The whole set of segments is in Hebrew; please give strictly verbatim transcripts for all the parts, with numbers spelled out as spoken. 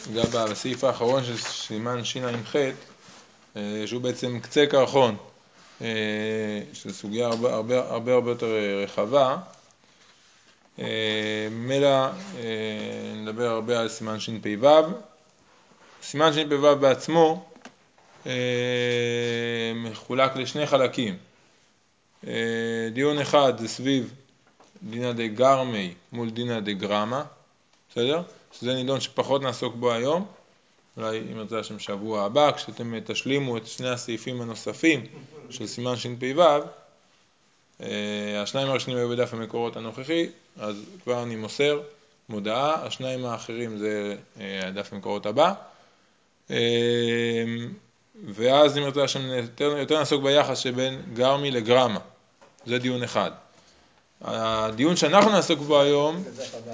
ניגע בסעיף האחרון של סימן ש"ח, שהוא בעצם קצה קרחון, שזו סוגיה הרבה הרבה הרבה הרבה יותר רחבה. ממילא נדבר הרבה על סימן ש"פ. סימן ש"פ בעצמו מחולק לשני חלקים. דיון אחד זה סביב דינא דגרמי מול דינא דגרמא, בסדר? שזה נידון שפחות נעסוק בו היום, אולי אם ירצה השם שבוע הבא, כשאתם תשלימו את שני הסעיפים הנוספים של סימן ש"פ, השניים הראשונים היו בדף המקורות הנוכחי, אז כבר אני מוסר מודעה, השניים האחרים זה הדף המקורות הבא, ואז אם ירצה השם יותר, יותר נעסוק ביחס שבין גרמי לגרמא, זה דיון אחד. הדיון שאנחנו נעסוק בו היום,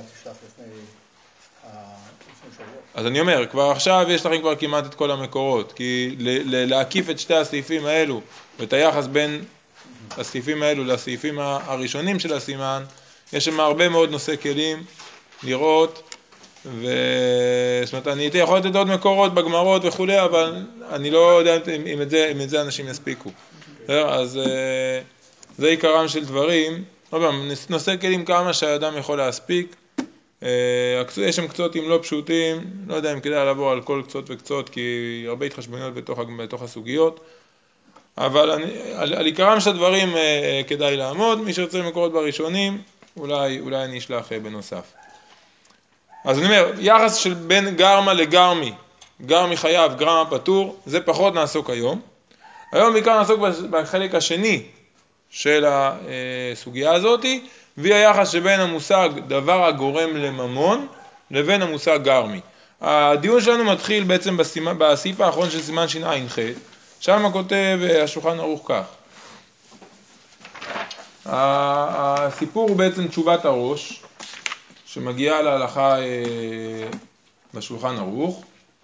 אז אני אומר, כבר עכשיו יש לכם כבר כמעט את כל המקורות, כי להקיף את שתי הסעיפים האלו, ואת היחס בין הסעיפים האלו לסעיפים הראשונים של הסימן, יש שם הרבה מאוד נושא כלים לראות, וזאת אומרת, אני יכול לתת עוד מקורות בגמרות וכולי, אבל אני לא יודע אם את זה, אם את זה אנשים יספיקו. אז זה עיקרם של דברים. נושא כלים כמה שהאדם יכול להספיק. יש שם קצותים לא פשוטים, לא יודע אם כדאי לעבור על כל קצות וקצות, כי הרבה התחשבנויות בתוך, בתוך הסוגיות, אבל אני, על, על עיקרם של הדברים כדאי לעמוד. מי שרוצה מקורות בראשונים, אולי, אולי אני אשלח בנוסף. אז אני אומר, יחס של בין גרמא לגרמי, גרמי חייב, גרמא פטור, זה פחות נעסוק היום. היום בעיקר נעסוק בחלק השני של הסוגיה הזאת, והיא היחס שבין המושג דבר הגורם לממון לבין המושג גרמי. הדיון שלנו מתחיל בעצם בסימן, בסעיף האחרון של סימן ש"ח, שם כותב השולחן ערוך כך. הסיפור הוא בעצם תשובת הראש, שמגיעה להלכה בשולחן ערוך.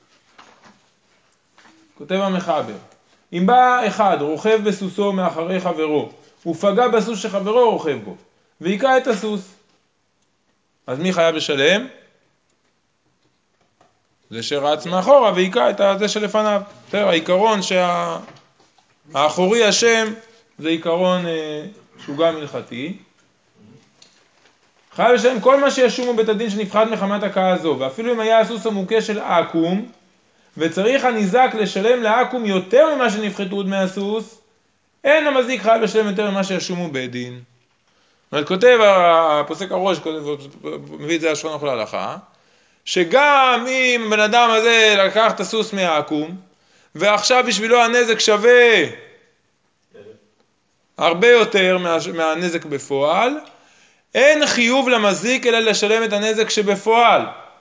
כותב המחבר, אם בא אחד רוכב בסוסו מאחרי חברו, ופגע בסוס שחברו רוכב בו, ויקע את הסוס, אז מי חייב לשלם? זה שרץ מאחורה ויקע את זה שלפניו. תראה, העיקרון שהאחורי השם זה עיקרון שהוא גם הלכתי. חייב לשלם כל מה שישומו בית הדין שנפחד מחמת הכאה הזו, ואפילו אם היה הסוס המוכה של עקום, וצריך הניזק לשלם לעקום יותר ממה שנפחתו דמי הסוס, אין המזיק חייב לשלם יותר ממה שישומו בית דין. זאת כותב הפוסק הראש, מביא את זה השולחן ערוך להלכה, שגם אם בן אדם הזה לקח את הסוס מהעקום, ועכשיו בשבילו הנזק שווה הרבה יותר מה, מהנזק בפועל, אין חיוב למזיק אלא לשלם את הנזק שבפועל.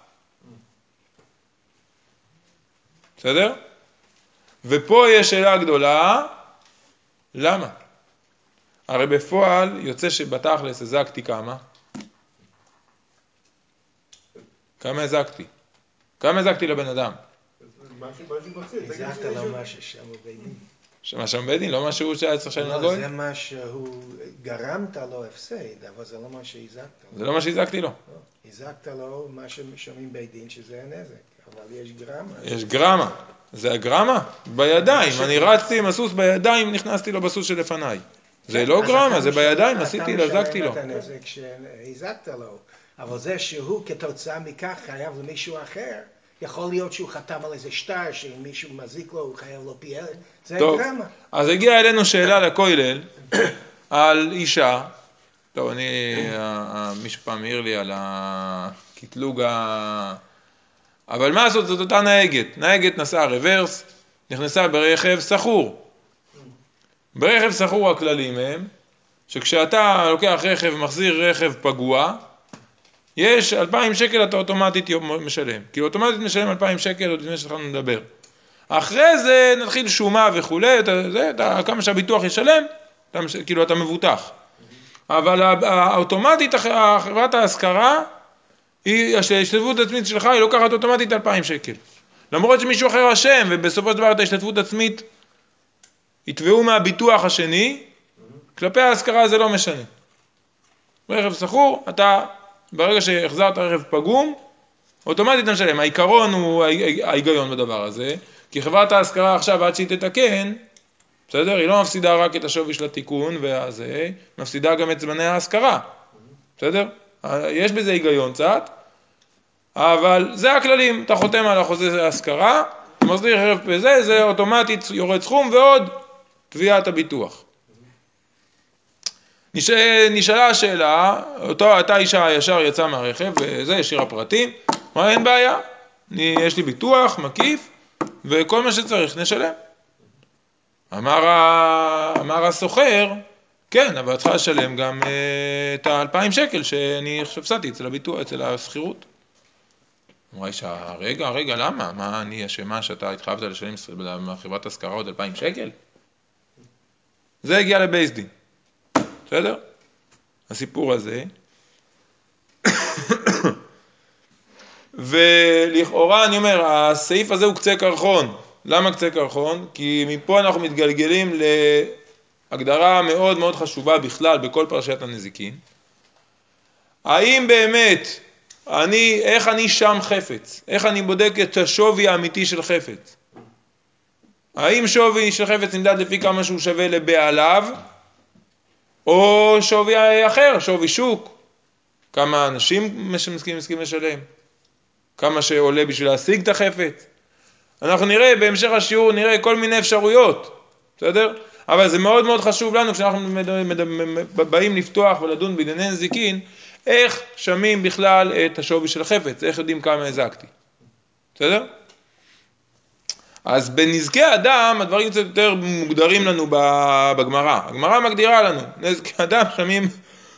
בסדר? ופה יש שאלה גדולה, למה? הרי בפועל יוצא שבתכלס הזקתי כמה? כמה הזקתי? כמה הזקתי לבן אדם? הזקת לו מה ששם בבית דין. מה שם בבית דין? לא משהו שהיה צריך לשלם לגוי? זה מה שהוא גרמת לו הפסד, אבל זה לא מה שהזקת לו. זה לא מה שהזקתי לו. הזקת לו מה שמשלמים בית דין שזה הנזק, אבל יש גרמה. יש גרמה. זה הגרמה? בידיים. אני רצתי עם הסוס בידיים, נכנסתי לו בסוס שלפניי. זה לא גרמה, זה בידיים, עשיתי, הזקתי לו. אתה משלם את הנזק שהזקת לו, אבל זה שהוא כתוצאה מכך חייב למישהו אחר, יכול להיות שהוא חתם על איזה שטר שאם מישהו מזיק לו הוא חייב לו פי אלף, זה גרמה. אז הגיעה אלינו שאלה לכולל על אישה, טוב, אני, מישהו פעם העיר לי על הקטלוג ה... אבל מה לעשות, זאת אותה נהגת. נהגת נסעה רוורס, נכנסה ברכב סחור. ברכב סחור הכללים הם, שכשאתה לוקח רכב ומחזיר רכב פגוע, יש אלפיים שקל אתה אוטומטית משלם. כי אוטומטית משלם אלפיים שקל, עוד לפני שאנחנו נדבר. אחרי זה נתחיל שומה וכולי, אתה, זה, אתה, כמה שהביטוח ישלם, אתה, כאילו אתה מבוטח. אבל האוטומטית, חברת ההשכרה, ההשתתפות עצמית שלך היא לוקחת אוטומטית אלפיים שקל. למרות שמישהו אחר אשם, ובסופו של דבר את ההשתתפות עצמית יתבעו מהביטוח השני, כלפי ההשכרה זה לא משנה. רכב סחור, אתה ברגע שהחזרת רכב פגום, אוטומטית אתה משלם. העיקרון הוא ההיגיון בדבר הזה, כי חברת ההשכרה עכשיו עד שהיא תתקן, בסדר? היא לא מפסידה רק את השווי של התיקון והזה, מפסידה גם את זמני ההשכרה, בסדר? יש בזה היגיון קצת, אבל זה הכללים, אתה חותם על החוזה ההשכרה, אתה מסדיר חרב בזה, זה אוטומטית יורד סכום ועוד תביעת הביטוח. נשאלה השאלה, אותו, אותה אישה ישר יצאה מהרכב, וזה השאירה פרטים, מה אין בעיה, אני, יש לי ביטוח מקיף, וכל מה שצריך נשלם. אמר, אמר הסוחר, כן, אבל צריכה לשלם גם uh, את האלפיים שקל שאני חפסתי אצל הביטוח, אצל הסחירות. אמרה אישה, רגע, רגע, למה? מה אני אשמה שאתה התחייבת לשלם בחברת השכרה עוד אלפיים שקל? זה הגיע לבייס דין. בסדר? הסיפור הזה. ולכאורה אני אומר, הסעיף הזה הוא קצה קרחון. למה קצה קרחון? כי מפה אנחנו מתגלגלים להגדרה מאוד מאוד חשובה בכלל בכל פרשת הנזיקין. האם באמת, אני, איך אני שם חפץ? איך אני בודק את השווי האמיתי של חפץ? האם שווי של חפץ נמדד לפי כמה שהוא שווה לבעליו? או שווי אחר, שווי שוק? כמה אנשים מסכים, מסכים לשלם? כמה שעולה בשביל להשיג את החפץ? אנחנו נראה בהמשך השיעור, נראה כל מיני אפשרויות, בסדר? אבל זה מאוד מאוד חשוב לנו כשאנחנו באים לפתוח ולדון בענייני נזיקין, איך שמים בכלל את השווי של החפץ, איך יודעים כמה הזקתי, בסדר? אז בנזקי אדם הדברים קצת יותר מוגדרים לנו בגמרא. הגמרא מגדירה לנו, נזקי אדם שמים,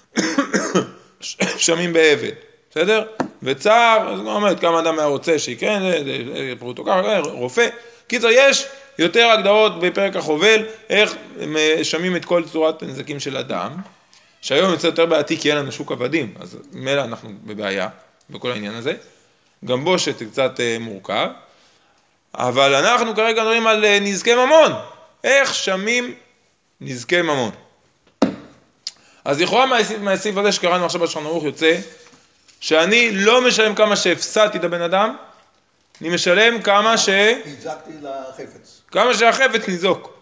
שמים בעבד, בסדר? וצער, אז אומרת כמה אדם היה רוצה שיקרן, פרוטוקר, רופא. קיצר, יש יותר הגדרות בפרק החובל, איך שמים את כל צורת הנזקים של אדם, שהיום יוצא יותר בעתיק, כי אין לנו שוק עבדים, אז מילא אנחנו בבעיה בכל העניין הזה. גם בושת זה קצת מורכב, אבל אנחנו כרגע מדברים על נזקי ממון. איך שמים נזקי ממון? אז לכאורה מהסעיף הזה שקראנו עכשיו בשולחן ערוך יוצא, שאני לא משלם כמה שהפסדתי את הבן אדם, אני משלם כמה ש... נזקתי לחפץ. כמה שהחפץ ניזוק.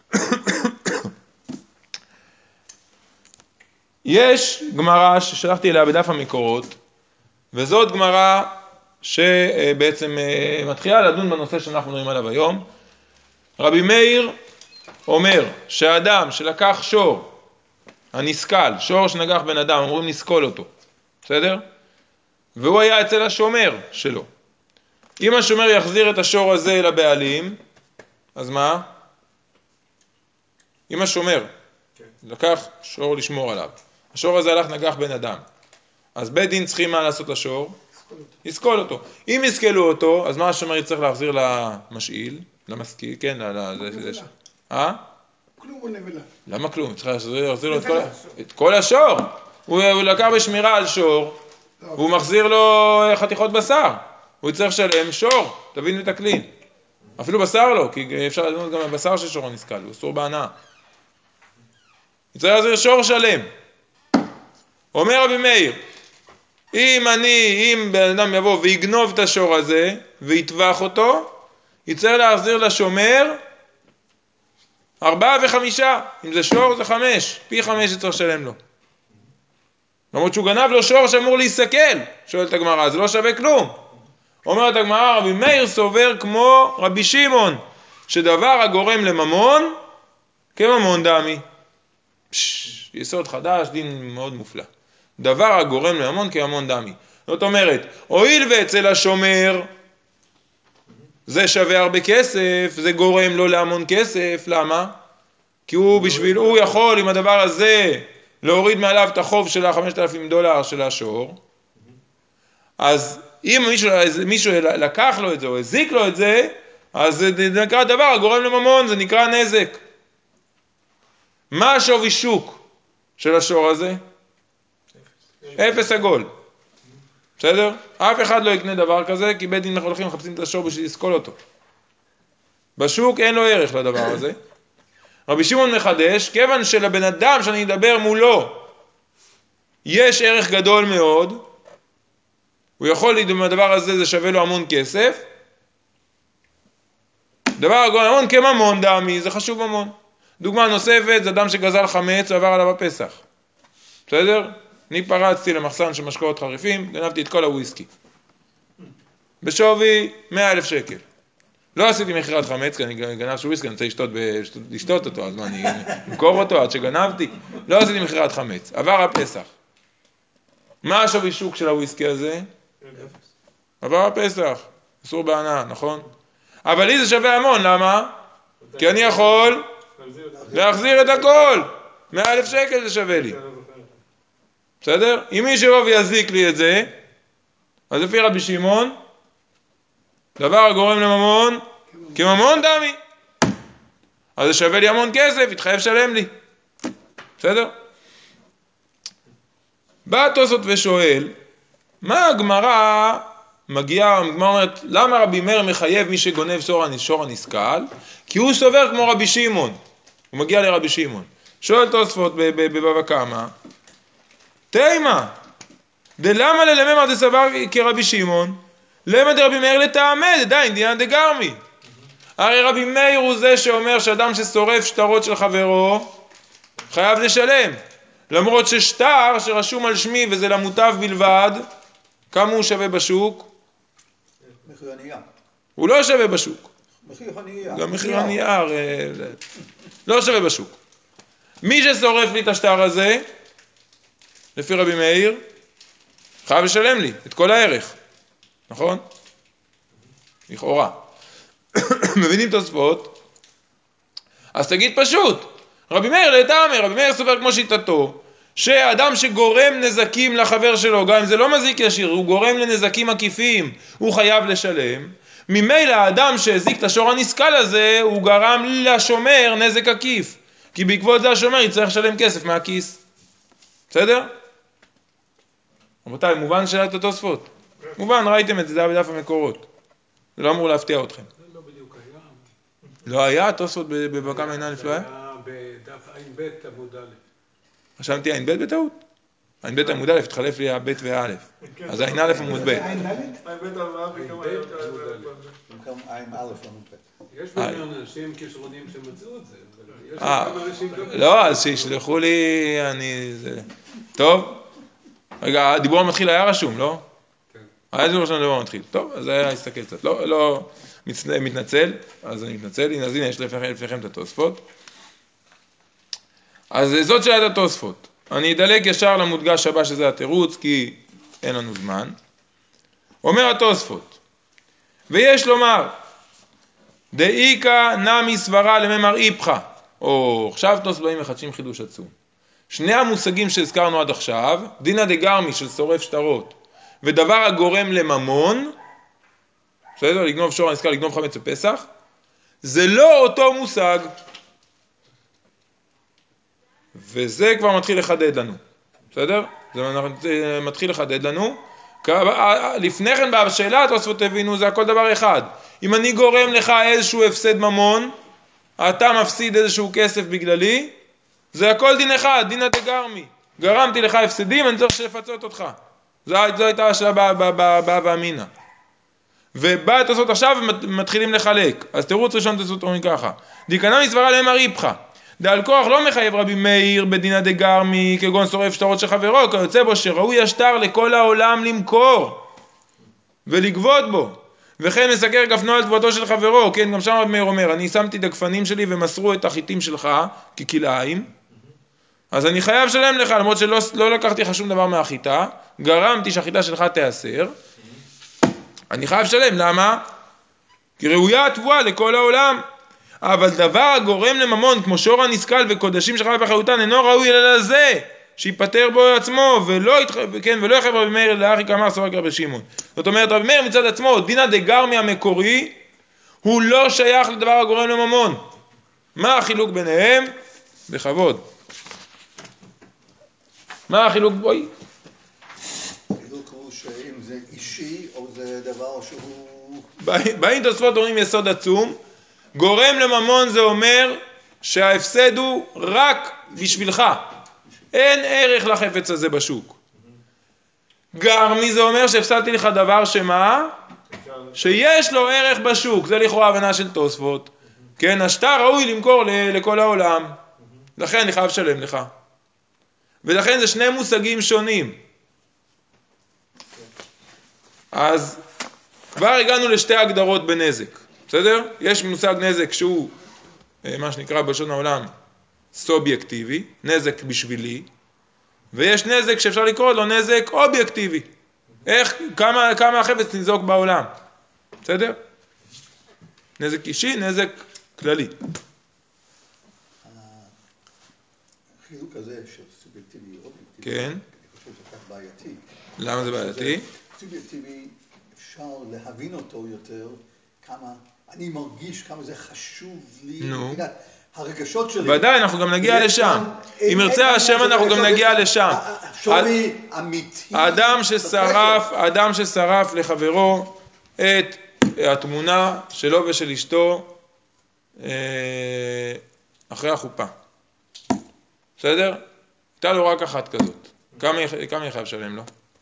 יש גמרא ששלחתי אליה בדף המקורות, וזאת גמרא שבעצם מתחילה לדון בנושא שאנחנו מדברים עליו היום. רבי מאיר אומר שהאדם שלקח שור, הנסקל, שור שנגח בן אדם, אמורים לסקול אותו, בסדר? והוא היה אצל השומר שלו. אם השומר יחזיר את השור הזה לבעלים, אז מה? אם השומר לקח שור לשמור עליו, השור הזה הלך נגח בן אדם, אז בית דין צריכים מה לעשות לשור? יסקול אותו. אם יסקלו אותו, אז מה השומר יצטרך להחזיר למשאיל? למשכיל, כן, לזה. אה? כלום או נבלה? למה כלום? צריך להחזיר לו את כל השור. הוא לקח בשמירה על שור, והוא מחזיר לו חתיכות בשר. הוא יצטרך לשלם שור, תבין ותקלין. אפילו בשר לא, כי אפשר לדעת גם הבשר של שור נסקל, הוא אסור בהנאה. יצטרך להחזיר שור שלם. אומר רבי מאיר, אם אני, אם בן אדם יבוא ויגנוב את השור הזה ויטבח אותו, יצטרך להחזיר לשומר ארבעה וחמישה. אם זה שור זה חמש, פי חמש יצטרך לשלם לו. למרות שהוא גנב לו שור שאמור להיסקל, שואלת הגמרא, זה לא שווה כלום. אומרת הגמרא, רבי מאיר סובר כמו רבי שמעון, שדבר הגורם לממון כממון דמי. פש, יסוד חדש, דין מאוד מופלא. דבר הגורם לממון כממון דמי. זאת אומרת, הואיל ואצל השומר זה שווה הרבה כסף, זה גורם לו להמון כסף, למה? כי הוא בשביל, הוא יכול עם הדבר הזה להוריד מעליו את החוב של ה-חמשת אלפים דולר של השור. אז אם מישהו, מישהו לקח לו את זה או הזיק לו את זה, אז זה נקרא דבר הגורם לממון, זה נקרא נזק. מה השווי שוק של השור הזה? אפס עגול. בסדר? אף אחד לא יקנה דבר כזה, כי בית דין הולכים מחפשים את השור בשביל לסקול אותו. בשוק אין לו ערך לדבר הזה. רבי שמעון מחדש, כיוון שלבן אדם שאני אדבר מולו, יש ערך גדול מאוד, הוא יכול לדעת מהדבר הזה, זה שווה לו המון כסף. דבר הגורם לממון כממון דמי, זה חשוב ממון. דוגמה נוספת, זה אדם שגזל חמץ ועבר עליו הפסח. בסדר? אני פרצתי למחסן של משקאות חריפים, גנבתי את כל הוויסקי. בשווי מאה אלף שקל. לא עשיתי מחירת חמץ, כי אני גנב של וויסקי, אני רוצה לשתות, לשתות אותו, אז מה, אני אמכור אותו עד שגנבתי? לא עשיתי מחירת חמץ, עבר הפסח. מה השווי שוק של הוויסקי הזה? עבר הפסח, אסור בענה, נכון? אבל לי זה שווה המון, למה? כי אני יכול להחזיר את הכל. מאה אלף שקל זה שווה לי. בסדר? אם מי שיבוא ויזיק לי את זה, אז לפי רבי שמעון, דבר הגורם לממון, כממון דמי. אז זה שווה לי המון כסף, יתחייב שלם לי. בסדר? בא תוספות ושואל, מה הגמרא מגיעה, הגמרא אומרת, למה רבי מאיר מחייב מי שגונב שור הנסקל? כי הוא סובר כמו רבי שמעון. הוא מגיע לרבי שמעון. שואל תוספות בבבא קמא, תימה, דלמה ללממר דסבר כרבי שמעון? למה דרבי מאיר לטעמד, עדיין דינא דגרמי. הרי רבי מאיר הוא זה שאומר שאדם ששורף שטרות של חברו חייב לשלם. למרות ששטר שרשום על שמי וזה למוטב בלבד, כמה הוא שווה בשוק? מחיר הנייר. הוא לא שווה בשוק. מחיר הנייר. גם מחיר הנייר לא שווה בשוק. מי ששורף לי את השטר הזה, לפי רבי מאיר, חייב לשלם לי את כל הערך. נכון? לכאורה. מבינים תוספות? אז תגיד פשוט, רבי מאיר לטעמי, רבי מאיר סובר כמו שיטתו, שאדם שגורם נזקים לחבר שלו, גם אם זה לא מזיק ישיר, הוא גורם לנזקים עקיפים, הוא חייב לשלם. ממילא האדם שהזיק את השור הנסקל הזה, הוא גרם לשומר נזק עקיף, כי בעקבות זה השומר יצטרך לשלם כסף מהכיס. בסדר? רבותיי, מובן שאלת התוספות? מובן, ראיתם את זה, זה היה בדף המקורות. זה לא אמור להפתיע אתכם. זה לא בדיוק היה. לא היה תוספות בבבא קמא עין א' לא היה? זה היה בדף עין ב' עמוד א'. חשבתי עין ב' בטעות? עין ב' עמוד א', התחלף לי הב' והא'. אז עין א' עמוד ב'. עין ב' עמוד ב'. יש בינינו אנשים כישרונים שמצאו את זה. יש אה, כמה אנשים גם... לא, אז שישלחו לי, אני... טוב. רגע, הדיבור המתחיל היה רשום, לא? כן. היה דיבור ראשון הדיבור המתחיל. טוב, אז היה להסתכל קצת. לא, לא, מתנצל, אז אני מתנצל. הנה, אז הנה, יש לפניכם את התוספות. אז זאת שאלת התוספות. אני אדלק ישר למודגש הבא שזה התירוץ, כי אין לנו זמן. אומר התוספות, ויש לומר, דאיקה נמי סברה לממר איפכה, או עכשיו תוספות באים מחדשים חידוש עצום. שני המושגים שהזכרנו עד עכשיו, דינא דגרמי של שורף שטרות, ודבר הגורם לממון, בסדר? לגנוב שור הנסקל, לגנוב חמץ בפסח, זה לא אותו מושג. וזה כבר מתחיל לחדד לנו. בסדר? זה מתחיל לחדד לנו. לפני כן בשאלה התוספות הבינו, זה הכל דבר אחד. אם אני גורם לך איזשהו הפסד ממון, אתה מפסיד איזשהו כסף בגללי, זה הכל דין אחד, דינא דגרמי. גרמתי לך הפסדים, אני צריך לפצות אותך. זו הייתה השאלה בהווה אמינא. ובא התוספות עכשיו מתחילים לחלק. אז תירוץ ראשון תוספות אומרים ככה. דאיקה נמי סברה לממר איפכה. דעל כוח לא מחייב רבי מאיר בדינא דגרמי כגון שורף שטרות של חברו, כיוצא בו שראוי השטר לכל העולם למכור ולגבות בו, וכן מסקר גפנו על תבואתו של חברו. כן, גם שם רבי מאיר אומר, אני שמתי את הגפנים שלי ומסרו את החיטים שלך ככלאיים, אז אני חייב שלם לך, למרות שלא לא לקחתי לך שום דבר מהחיטה, גרמתי שהחיטה שלך תיאסר, אני חייב שלם. למה? כי ראויה התבואה לכל העולם. אבל דבר הגורם לממון כמו שור הנסקל וקודשים שחייב באחריותן אינו ראוי אלא לזה שיפטר בו עצמו ולא יתח... כן, ולא יחייב רבי מאיר לאחי כאמר סובר כרבי שמעון. זאת אומרת, רבי מאיר מצד עצמו, דינא דגרמי המקורי, הוא לא שייך לדבר הגורם לממון. מה החילוק ביניהם? בכבוד. מה החילוק? בואי. החילוק הוא שאם זה אישי או זה דבר שהוא... באים תוספות אומרים יסוד עצום. גורם לממון זה אומר שההפסד הוא רק בשבילך. אין ערך לחפץ הזה בשוק. גרמי זה אומר שהפסדתי לך דבר שמה? שיש לו ערך בשוק, זה לכאורה הבנה של תוספות. כן, השטר ראוי למכור לכל העולם, לכן אני חייב לשלם לך. ולכן זה שני מושגים שונים. אז כבר הגענו לשתי הגדרות בנזק, בסדר? יש מושג נזק שהוא, מה שנקרא בלשון העולם, סובייקטיבי, נזק בשבילי, ויש נזק שאפשר לקרוא לו נזק אובייקטיבי. איך, כמה, כמה החפץ נזוק בעולם, בסדר? נזק אישי, נזק כללי. החילוק הזה של סובייקטיבי אובייקטיבי, כן. אני חושב שזה קצת בעייתי. למה זה בעייתי? סובייקטיבי אפשר להבין אותו יותר, כמה אני מרגיש, כמה זה חשוב לי, נו. מבחינת הרגשות שלי. ודאי, אנחנו גם נגיע ויש לשם. גם- אם אין- ירצה אין השם עניין של אנחנו גם רגשות, נגיע יש- לשם. שווי אמיתי. האדם ששרף, האדם ששרף לחברו את התמונה שלו ושל אשתו אה, אחרי החופה. בסדר? הייתה לו רק אחת כזאת. כמה יח- כמה יחייב שלם לו?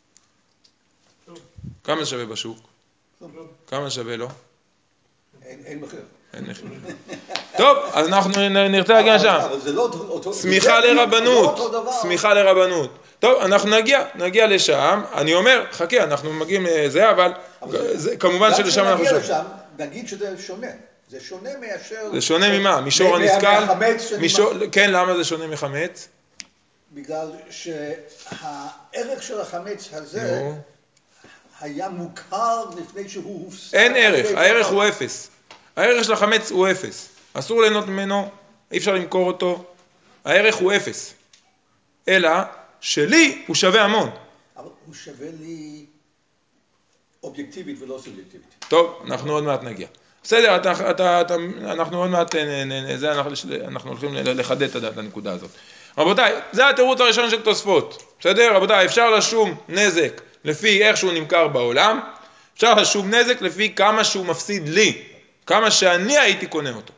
כמה שווה בשוק? כמה שווה לו? אין אין מחיר. אין מחיר. טוב, אז אנחנו נ- נרצה להגיע אבל- שם. אבל זה לא אותו- אותו... סמיכה זה לא לרבנות, אותו דבר. סמיכה לרבנות. טוב, אנחנו נגיע, נגיע לשם. אני אומר, חכה, אנחנו מגיעים לזה, אבל אבל זה, כמובן גם שלשם אנחנו כשנגיע שואלים. לשם, נגיד שזה שונה. זה שונה מאשר... זה שונה ממה? מישור מה- הנסכל? מהחמץ שאני מישור, כן, למה זה שונה מחמץ? בגלל שהערך של החמץ הזה נו. היה מוכר לפני שהוא הופסק. אין ערך, על ידי הערך כל- הוא אפס. הערך של החמץ הוא אפס. אסור ליהנות ממנו, אי אפשר למכור אותו. הערך הוא אפס. אלא שלי הוא שווה המון. אבל הוא שווה לי אובייקטיבית ולא סובייקטיבית. טוב, אנחנו עוד מעט נגיע. בסדר, אתה, אתה, אתה, אנחנו עוד מעט, נ, נ, זה אנחנו, אנחנו הולכים לחדד את הנקודה הזאת. רבותיי, זה התירוץ הראשון של תוספות. בסדר, רבותיי, אפשר לשום נזק לפי איך שהוא נמכר בעולם, אפשר לשום נזק לפי כמה שהוא מפסיד לי, כמה שאני הייתי קונה אותו.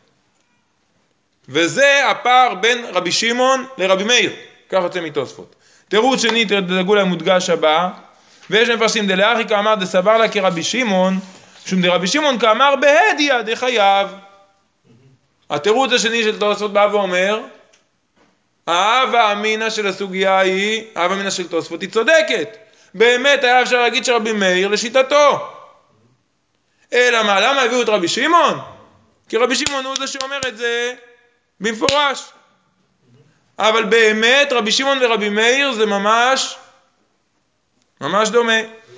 וזה הפער בין רבי שמעון לרבי מאיר, כך יוצא מתוספות. תירוץ שני, תדאגו למודגש הבא, ויש מפרשים דלאחי כאמר דסבר לה כרבי שמעון, שום דרבי שמעון כאמר בהדיא דחייב. התירוץ השני של תוספות בא ואומר, האהבה אמינא של הסוגיה היא, האהבה אמינא של תוספות היא צודקת. באמת היה אפשר להגיד שרבי מאיר לשיטתו. אלא מה, למה הביאו את רבי שמעון? כי רבי שמעון הוא זה שאומר את זה במפורש. אבל באמת רבי שמעון ורבי מאיר זה ממש, ממש דומה.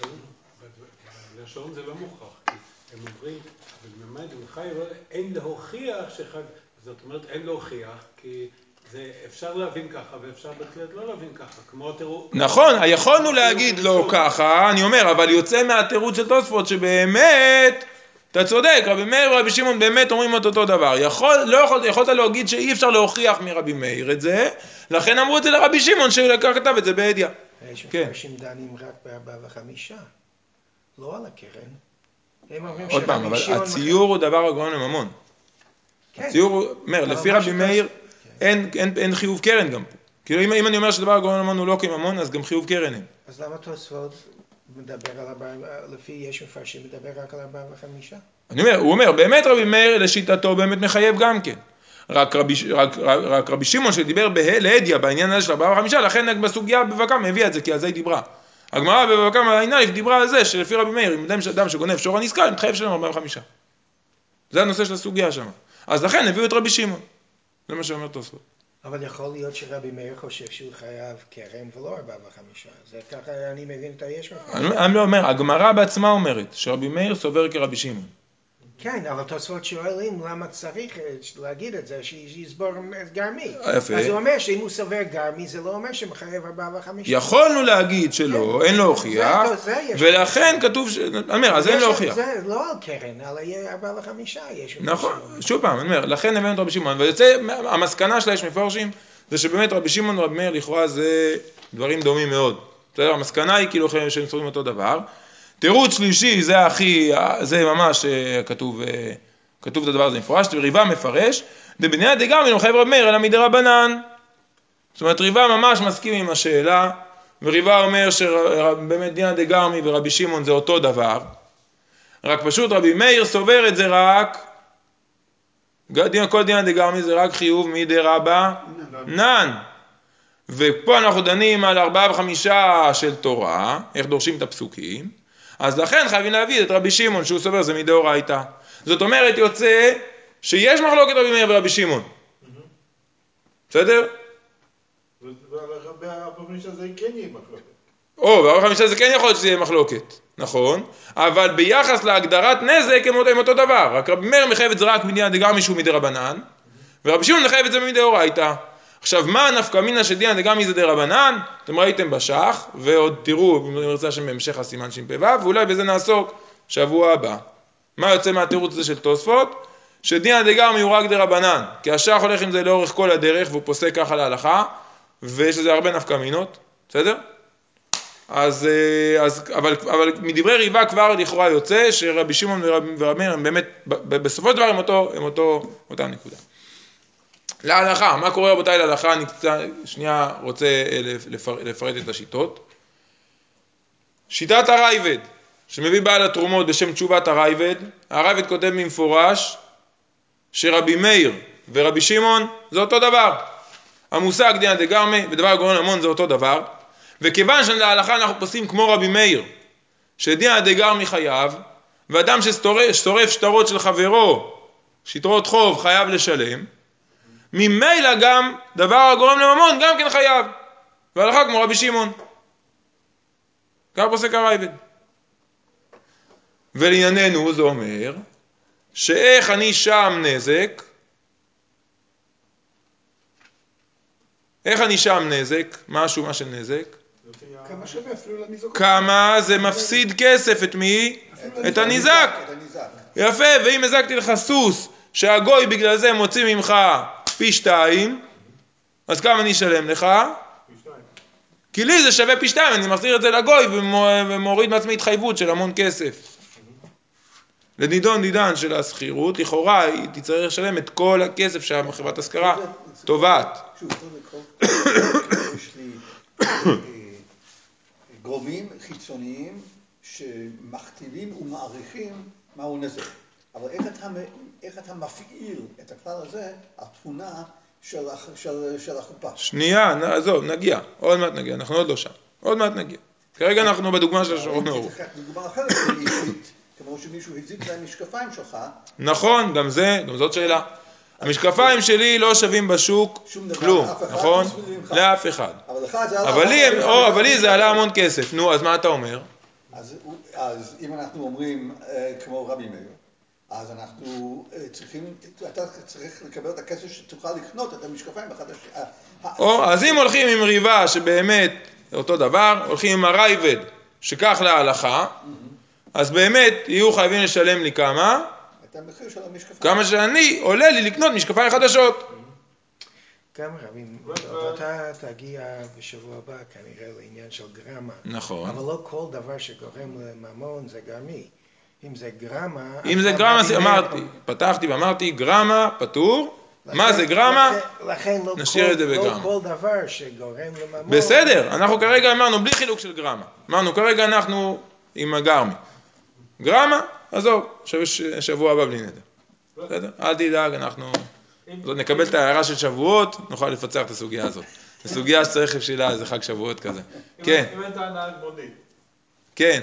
בלשון זה לא מוכרח, כי הם אומרים, ובאמת הוא חי, אין להוכיח שחג, זאת אומרת אין להוכיח, כי זה אפשר להבין ככה ואפשר בהחלט לא להבין ככה, כמו התירוץ. נכון, יכולנו להגיד לא ככה, אני אומר, אבל יוצא מהתירוץ של תוספות שבאמת, אתה צודק, רבי מאיר ורבי שמעון באמת אומרים את אותו דבר. יכול, לא יכול, יכולת להגיד שאי אפשר להוכיח מרבי מאיר את זה, לכן אמרו את זה לרבי שמעון שלקח כתב את זה בהדיא. יש כן. מפרשים דנים רק בארבע וחמישה, לא על הקרן. הם אומרים עוד פעם, שרבי אבל שמעון הציור הוא דבר הגורם לממון. כן. הציור הוא, אומר, אבל לפי מה רבי שאתה- מאיר, כן. אין, אין, אין חיוב קרן גם פה. כאילו אם, אם אני אומר שדבר הגורם לממון הוא לא כממון, אז גם חיוב קרן אין. אז למה תוספות מדבר על ארבע, לפי יש מפרשים מדבר רק על ארבע וחמישה? אני אומר, הוא אומר, באמת רבי מאיר לשיטתו באמת מחייב גם כן. רק רבי, רק, רק, רק רבי שמעון שדיבר להדיא בעניין הזה של ארבעה וחמישה, לכן בסוגיה בבא קמא הביא את זה, כי על זה היא דיברה. הגמרא בבא קמא עיניים דיברה על זה, שלפי רבי מאיר, אם אדם, אדם שגונב שור הנסכל, מתחייב שלם ארבעה וחמישה. זה הנושא של הסוגיה שם. אז לכן הביאו את רבי שמעון. זה מה שאומר תוספות. אבל יכול להיות שרבי מאיר חושב שהוא חייב קרן ולא ארבע וחמישה. זה ככה אני מבין את היש מפרשים. אני, אני לא אומר, הגמרא בעצמה אומרת שרבי מאיר סובר כרבי שמעון. כן, אבל תוספות שואלים למה צריך להגיד את זה, שיסבור את גרמי. יפה. אז הוא אומר שאם הוא סובר גרמי, זה לא אומר שמחייב ארבע וחמישה. יכולנו להגיד שלא, אין להוכיח, זה- זה יש. ולכן כתוב, ש... אני אומר, אז אין יש- להוכיח. זה לא על קרן, על ארבע וחמישה יש. נכון, שוב פעם, אני אומר, לכן הבאנו את רבי שמעון, ויוצא, המסקנה שלה יש מפרשים, זה שבאמת רבי שמעון ורבי מאיר לכאורה זה דברים דומים מאוד. בסדר, המסקנה היא כאילו שהם סוברים אותו דבר. תירוץ שלישי, זה הכי, זה ממש כתוב, כתוב את הדבר הזה מפורש, ריבה מפרש, דבניה דגמרי לא חייב רבי מאיר אלא מדרבנן. זאת אומרת, ריבה ממש מסכים עם השאלה, וריבה אומר שבאמת דינא דגרמי ורבי שמעון זה אותו דבר, רק פשוט רבי מאיר סובר את זה רק, כל דינא דגרמי זה רק חיוב מדי רבא נן. ופה אנחנו דנים על ארבעה וחמישה של תורה, איך דורשים את הפסוקים, אז לכן חייבים להביא את רבי שמעון שהוא סובר זה מדאורייתא. זאת אומרת יוצא שיש מחלוקת רבי מאיר ורבי שמעון. בסדר? בארבעה וחמישה זה כן יהיה מחלוקת. או, בארבעה וחמישה זה כן יכול להיות שזה יהיה מחלוקת, נכון? אבל ביחס להגדרת נזק הם אותו דבר. רק רבי מאיר מחייב את זה רק מדינא דגרמי שהוא מדרבנן, ורבי שמעון מחייב את זה מדאורייתא. עכשיו, מה נפקא מינה של דינא דגרמי זה דרבנן? אתם ראיתם בשח, ועוד תראו, אם נרצה שם בהמשך הסימן ש"פ, ואולי בזה נעסוק שבוע הבא. מה יוצא מהתירוץ הזה של תוספות? שדינא דגרמי הוא רק דרבנן, כי השח הולך עם זה לאורך כל הדרך, והוא פוסק ככה להלכה, ויש לזה הרבה נפקא מינות, בסדר? אז, אז, אבל, אבל מדברי ריבה כבר לכאורה יוצא שרבי שמעון ורבי מאיר הם באמת, בסופו של דבר הם אותו, הם אותו, אותה נקודה. להלכה, מה קורה רבותיי להלכה? אני קצת, שנייה רוצה לפר, לפרט את השיטות. שיטת הרייבד, שמביא בעל התרומות בשם תשובת הרייבד, הרייבד כותב במפורש שרבי מאיר ורבי שמעון זה אותו דבר. המושג דינא דגרמי ודבר גורם למון זה אותו דבר, וכיוון שלהלכה אנחנו פוסקים כמו רבי מאיר, שדינא דגרמי חייב, ואדם ששורף שטרות של חברו, שטרות חוב חייב לשלם, ממילא גם דבר הגורם לממון גם כן חייב, והלכה כמו רבי שמעון. כך פוסק הרייבד. ולענייננו זה אומר, שאיך אני שם נזק, איך אני שם נזק, מה השומה של נזק? כמה שווה אפילו לניזוק. כמה זה מפסיד כסף, את מי? את הניזק. יפה, ואם הזקתי לך סוס, שהגוי בגלל זה מוציא ממך פי שתיים, אז כמה אני אשלם לך? פי שתיים. כי לי זה שווה פי שתיים, אני מחזיר את זה לגוי ומוריד מעצמי התחייבות של המון כסף. לנידון דידן של הסחירות, לכאורה היא תצטרך לשלם את כל הכסף שהחברת השכרה תובעת. שוב, יש לי גורמים חיצוניים שמכתיבים ומעריכים מהו נזק. אבל איך אתה, איך אתה מפעיל את הכלל הזה, התמונה של, של, של החופה? שנייה, עזוב, נגיע, עוד מעט נגיע, אנחנו עוד לא שם, עוד מעט נגיע. כרגע אנחנו בדוגמה של השולחן ערוך. דוגמה אחרת, אישית, כמו שמישהו הזיק להם משקפיים שלך. נכון, גם זה, גם זאת שאלה. המשקפיים שלי לא שווים בשוק כלום, נכון? לאף אחד. אבל לי זה עלה המון כסף. נו, אז מה אתה אומר? אז אם אנחנו אומרים כמו רבי מאיר, אז אנחנו צריכים, אתה צריך לקבל את הכסף שתוכל לקנות את המשקפיים החדשים. או, אז אם הולכים עם ריבה שבאמת אותו דבר, הולכים עם הרייבד שכך להלכה, אז באמת יהיו חייבים לשלם לי כמה? את המחיר של המשקפיים. כמה שאני עולה לי לקנות משקפיים חדשות. גם רבים, אתה תגיע בשבוע הבא כנראה לעניין של גרמה. נכון. אבל לא כל דבר שגורם לממון זה גרמי. אם זה גרמה... אם זה גרמה, אמרתי, פתחתי ואמרתי, גרמה פטור. מה זה גרמה? לכן נשאיר את זה בגרמה. לא כל דבר שגורם לממון... בסדר, אנחנו כרגע אמרנו בלי חילוק של גרמה. אמרנו כרגע אנחנו עם הגרמי. גרמה, עזוב, שבוע הבא בלי נדר. בסדר? אל תדאג, אנחנו נקבל את ההערה של שבועות, נוכל לפצח את הסוגיה הזאת. הסוגיה שצריך בשבילה איזה חג שבועות כזה. כן. אם אתה נהג מודיעין. כן.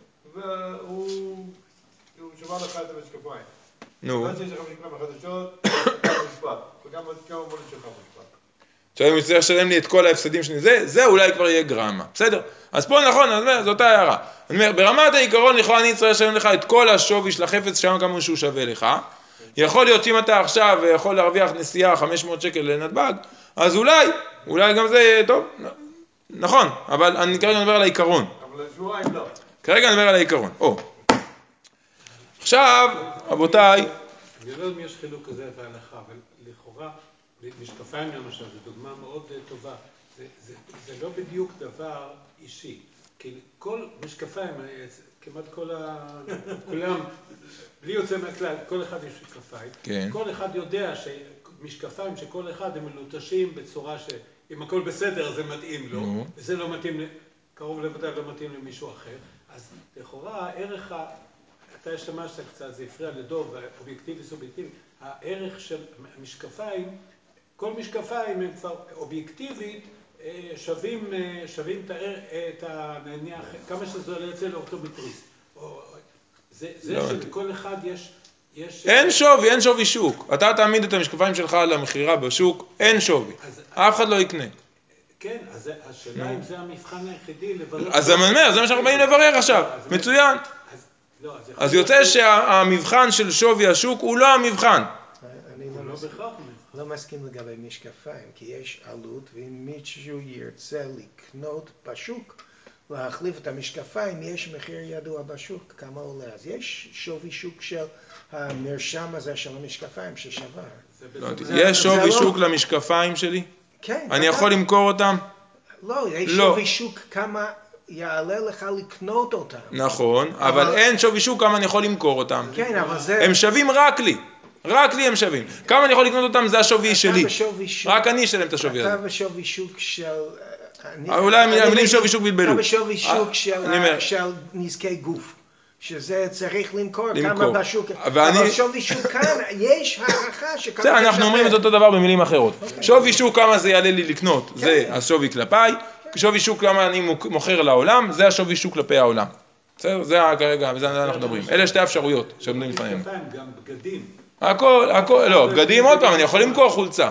והוא שבר לך את המשקפיים. נו. ואז יש לך משקפיים חדשות, אתה משפט. וגם כמה מוליד שלך משפט. עכשיו אם הוא צריך לשלם לי את כל ההפסדים שלי, זה, זה אולי כבר יהיה גרמה. בסדר? אז פה נכון, אז זאת הערה. אני אומר, ברמת העיקרון לכאורה אני צריך לשלם לך את כל השווי של החפץ שם כמה שהוא שווה לך. יכול להיות שאם אתה עכשיו יכול להרוויח נסיעה חמש מאות שקל לנתב"ג, אז אולי, אולי גם זה טוב. נכון, אבל אני כרגע מדבר על העיקרון. אבל לשבועיים לא. כרגע אני מדבר על העיקרון. או. עכשיו, רבותיי. אני לא יודע אם יש חילוק כזה את ההלכה, אבל לכאורה, משקפיים למשל, זו דוגמה מאוד טובה. זה, זה, זה לא בדיוק דבר אישי. כי כל משקפיים, כמעט כל ה... כולם, בלי יוצא מהכלל, כל אחד יש משקפיים. כן. כל אחד יודע שמשקפיים שכל אחד הם מלוטשים בצורה ש... אם הכל בסדר זה מתאים לו, נו. וזה לא מתאים קרוב לוודאי לא מתאים למישהו אחר. אז לכאורה הערך, ה... אתה השתמשת קצת, זה הפריע לדוב, אובייקטיבי סובייקטיבי, הערך של המשקפיים, כל משקפיים הם כבר אובייקטיבית, שווים, שווים את הנניח, כמה שזה עולה אצל אופטומטריסט. זה, זה שלכל אחד יש, יש... אין שווי, אין שווי שוק. אתה תעמיד את המשקפיים שלך על המחירה בשוק, אין שווי. אף אחד לא יקנה. כן, אז השאלה אם זה המבחן היחידי לברר... אז זה אומר, זה מה שאנחנו באים לברר עכשיו. מצוין. אז יוצא שהמבחן של שווי השוק הוא לא המבחן. אני לא מסכים לגבי משקפיים, כי יש עלות, ואם מישהו ירצה לקנות בשוק, להחליף את המשקפיים, יש מחיר ידוע בשוק, כמה עולה. אז יש שווי שוק של המרשם הזה של המשקפיים ששבר. יש שווי שוק למשקפיים שלי? כן. אני יכול למכור אותם? לא, יש שווי שוק כמה יעלה לך לקנות אותם. נכון, אבל אין שווי שוק כמה אני יכול למכור אותם. כן, אבל זה... הם שווים רק לי. רק לי הם שווים. כמה אני יכול לקנות אותם זה השווי שלי. רק אני אשלם את השווי הזה. אתה בשווי שוק של... אולי המילים שווי שוק בלבלו. אתה בשווי שוק של נזקי גוף. שזה צריך למכור כמה בשוק. אבל שווי שוק כאן, יש הערכה שכמה... אנחנו אומרים את אותו דבר במילים אחרות. שווי שוק כמה זה יעלה לי לקנות, זה השווי כלפיי. שווי שוק כמה אני מוכר לעולם, זה השווי שוק כלפי העולם. בסדר? זה כרגע, בזה אנחנו מדברים. אלה שתי אפשרויות שעומדים לפנינו. גם בגדים. הכל, הכל, לא, בגדים עוד פעם, אני יכול למכור חולצה.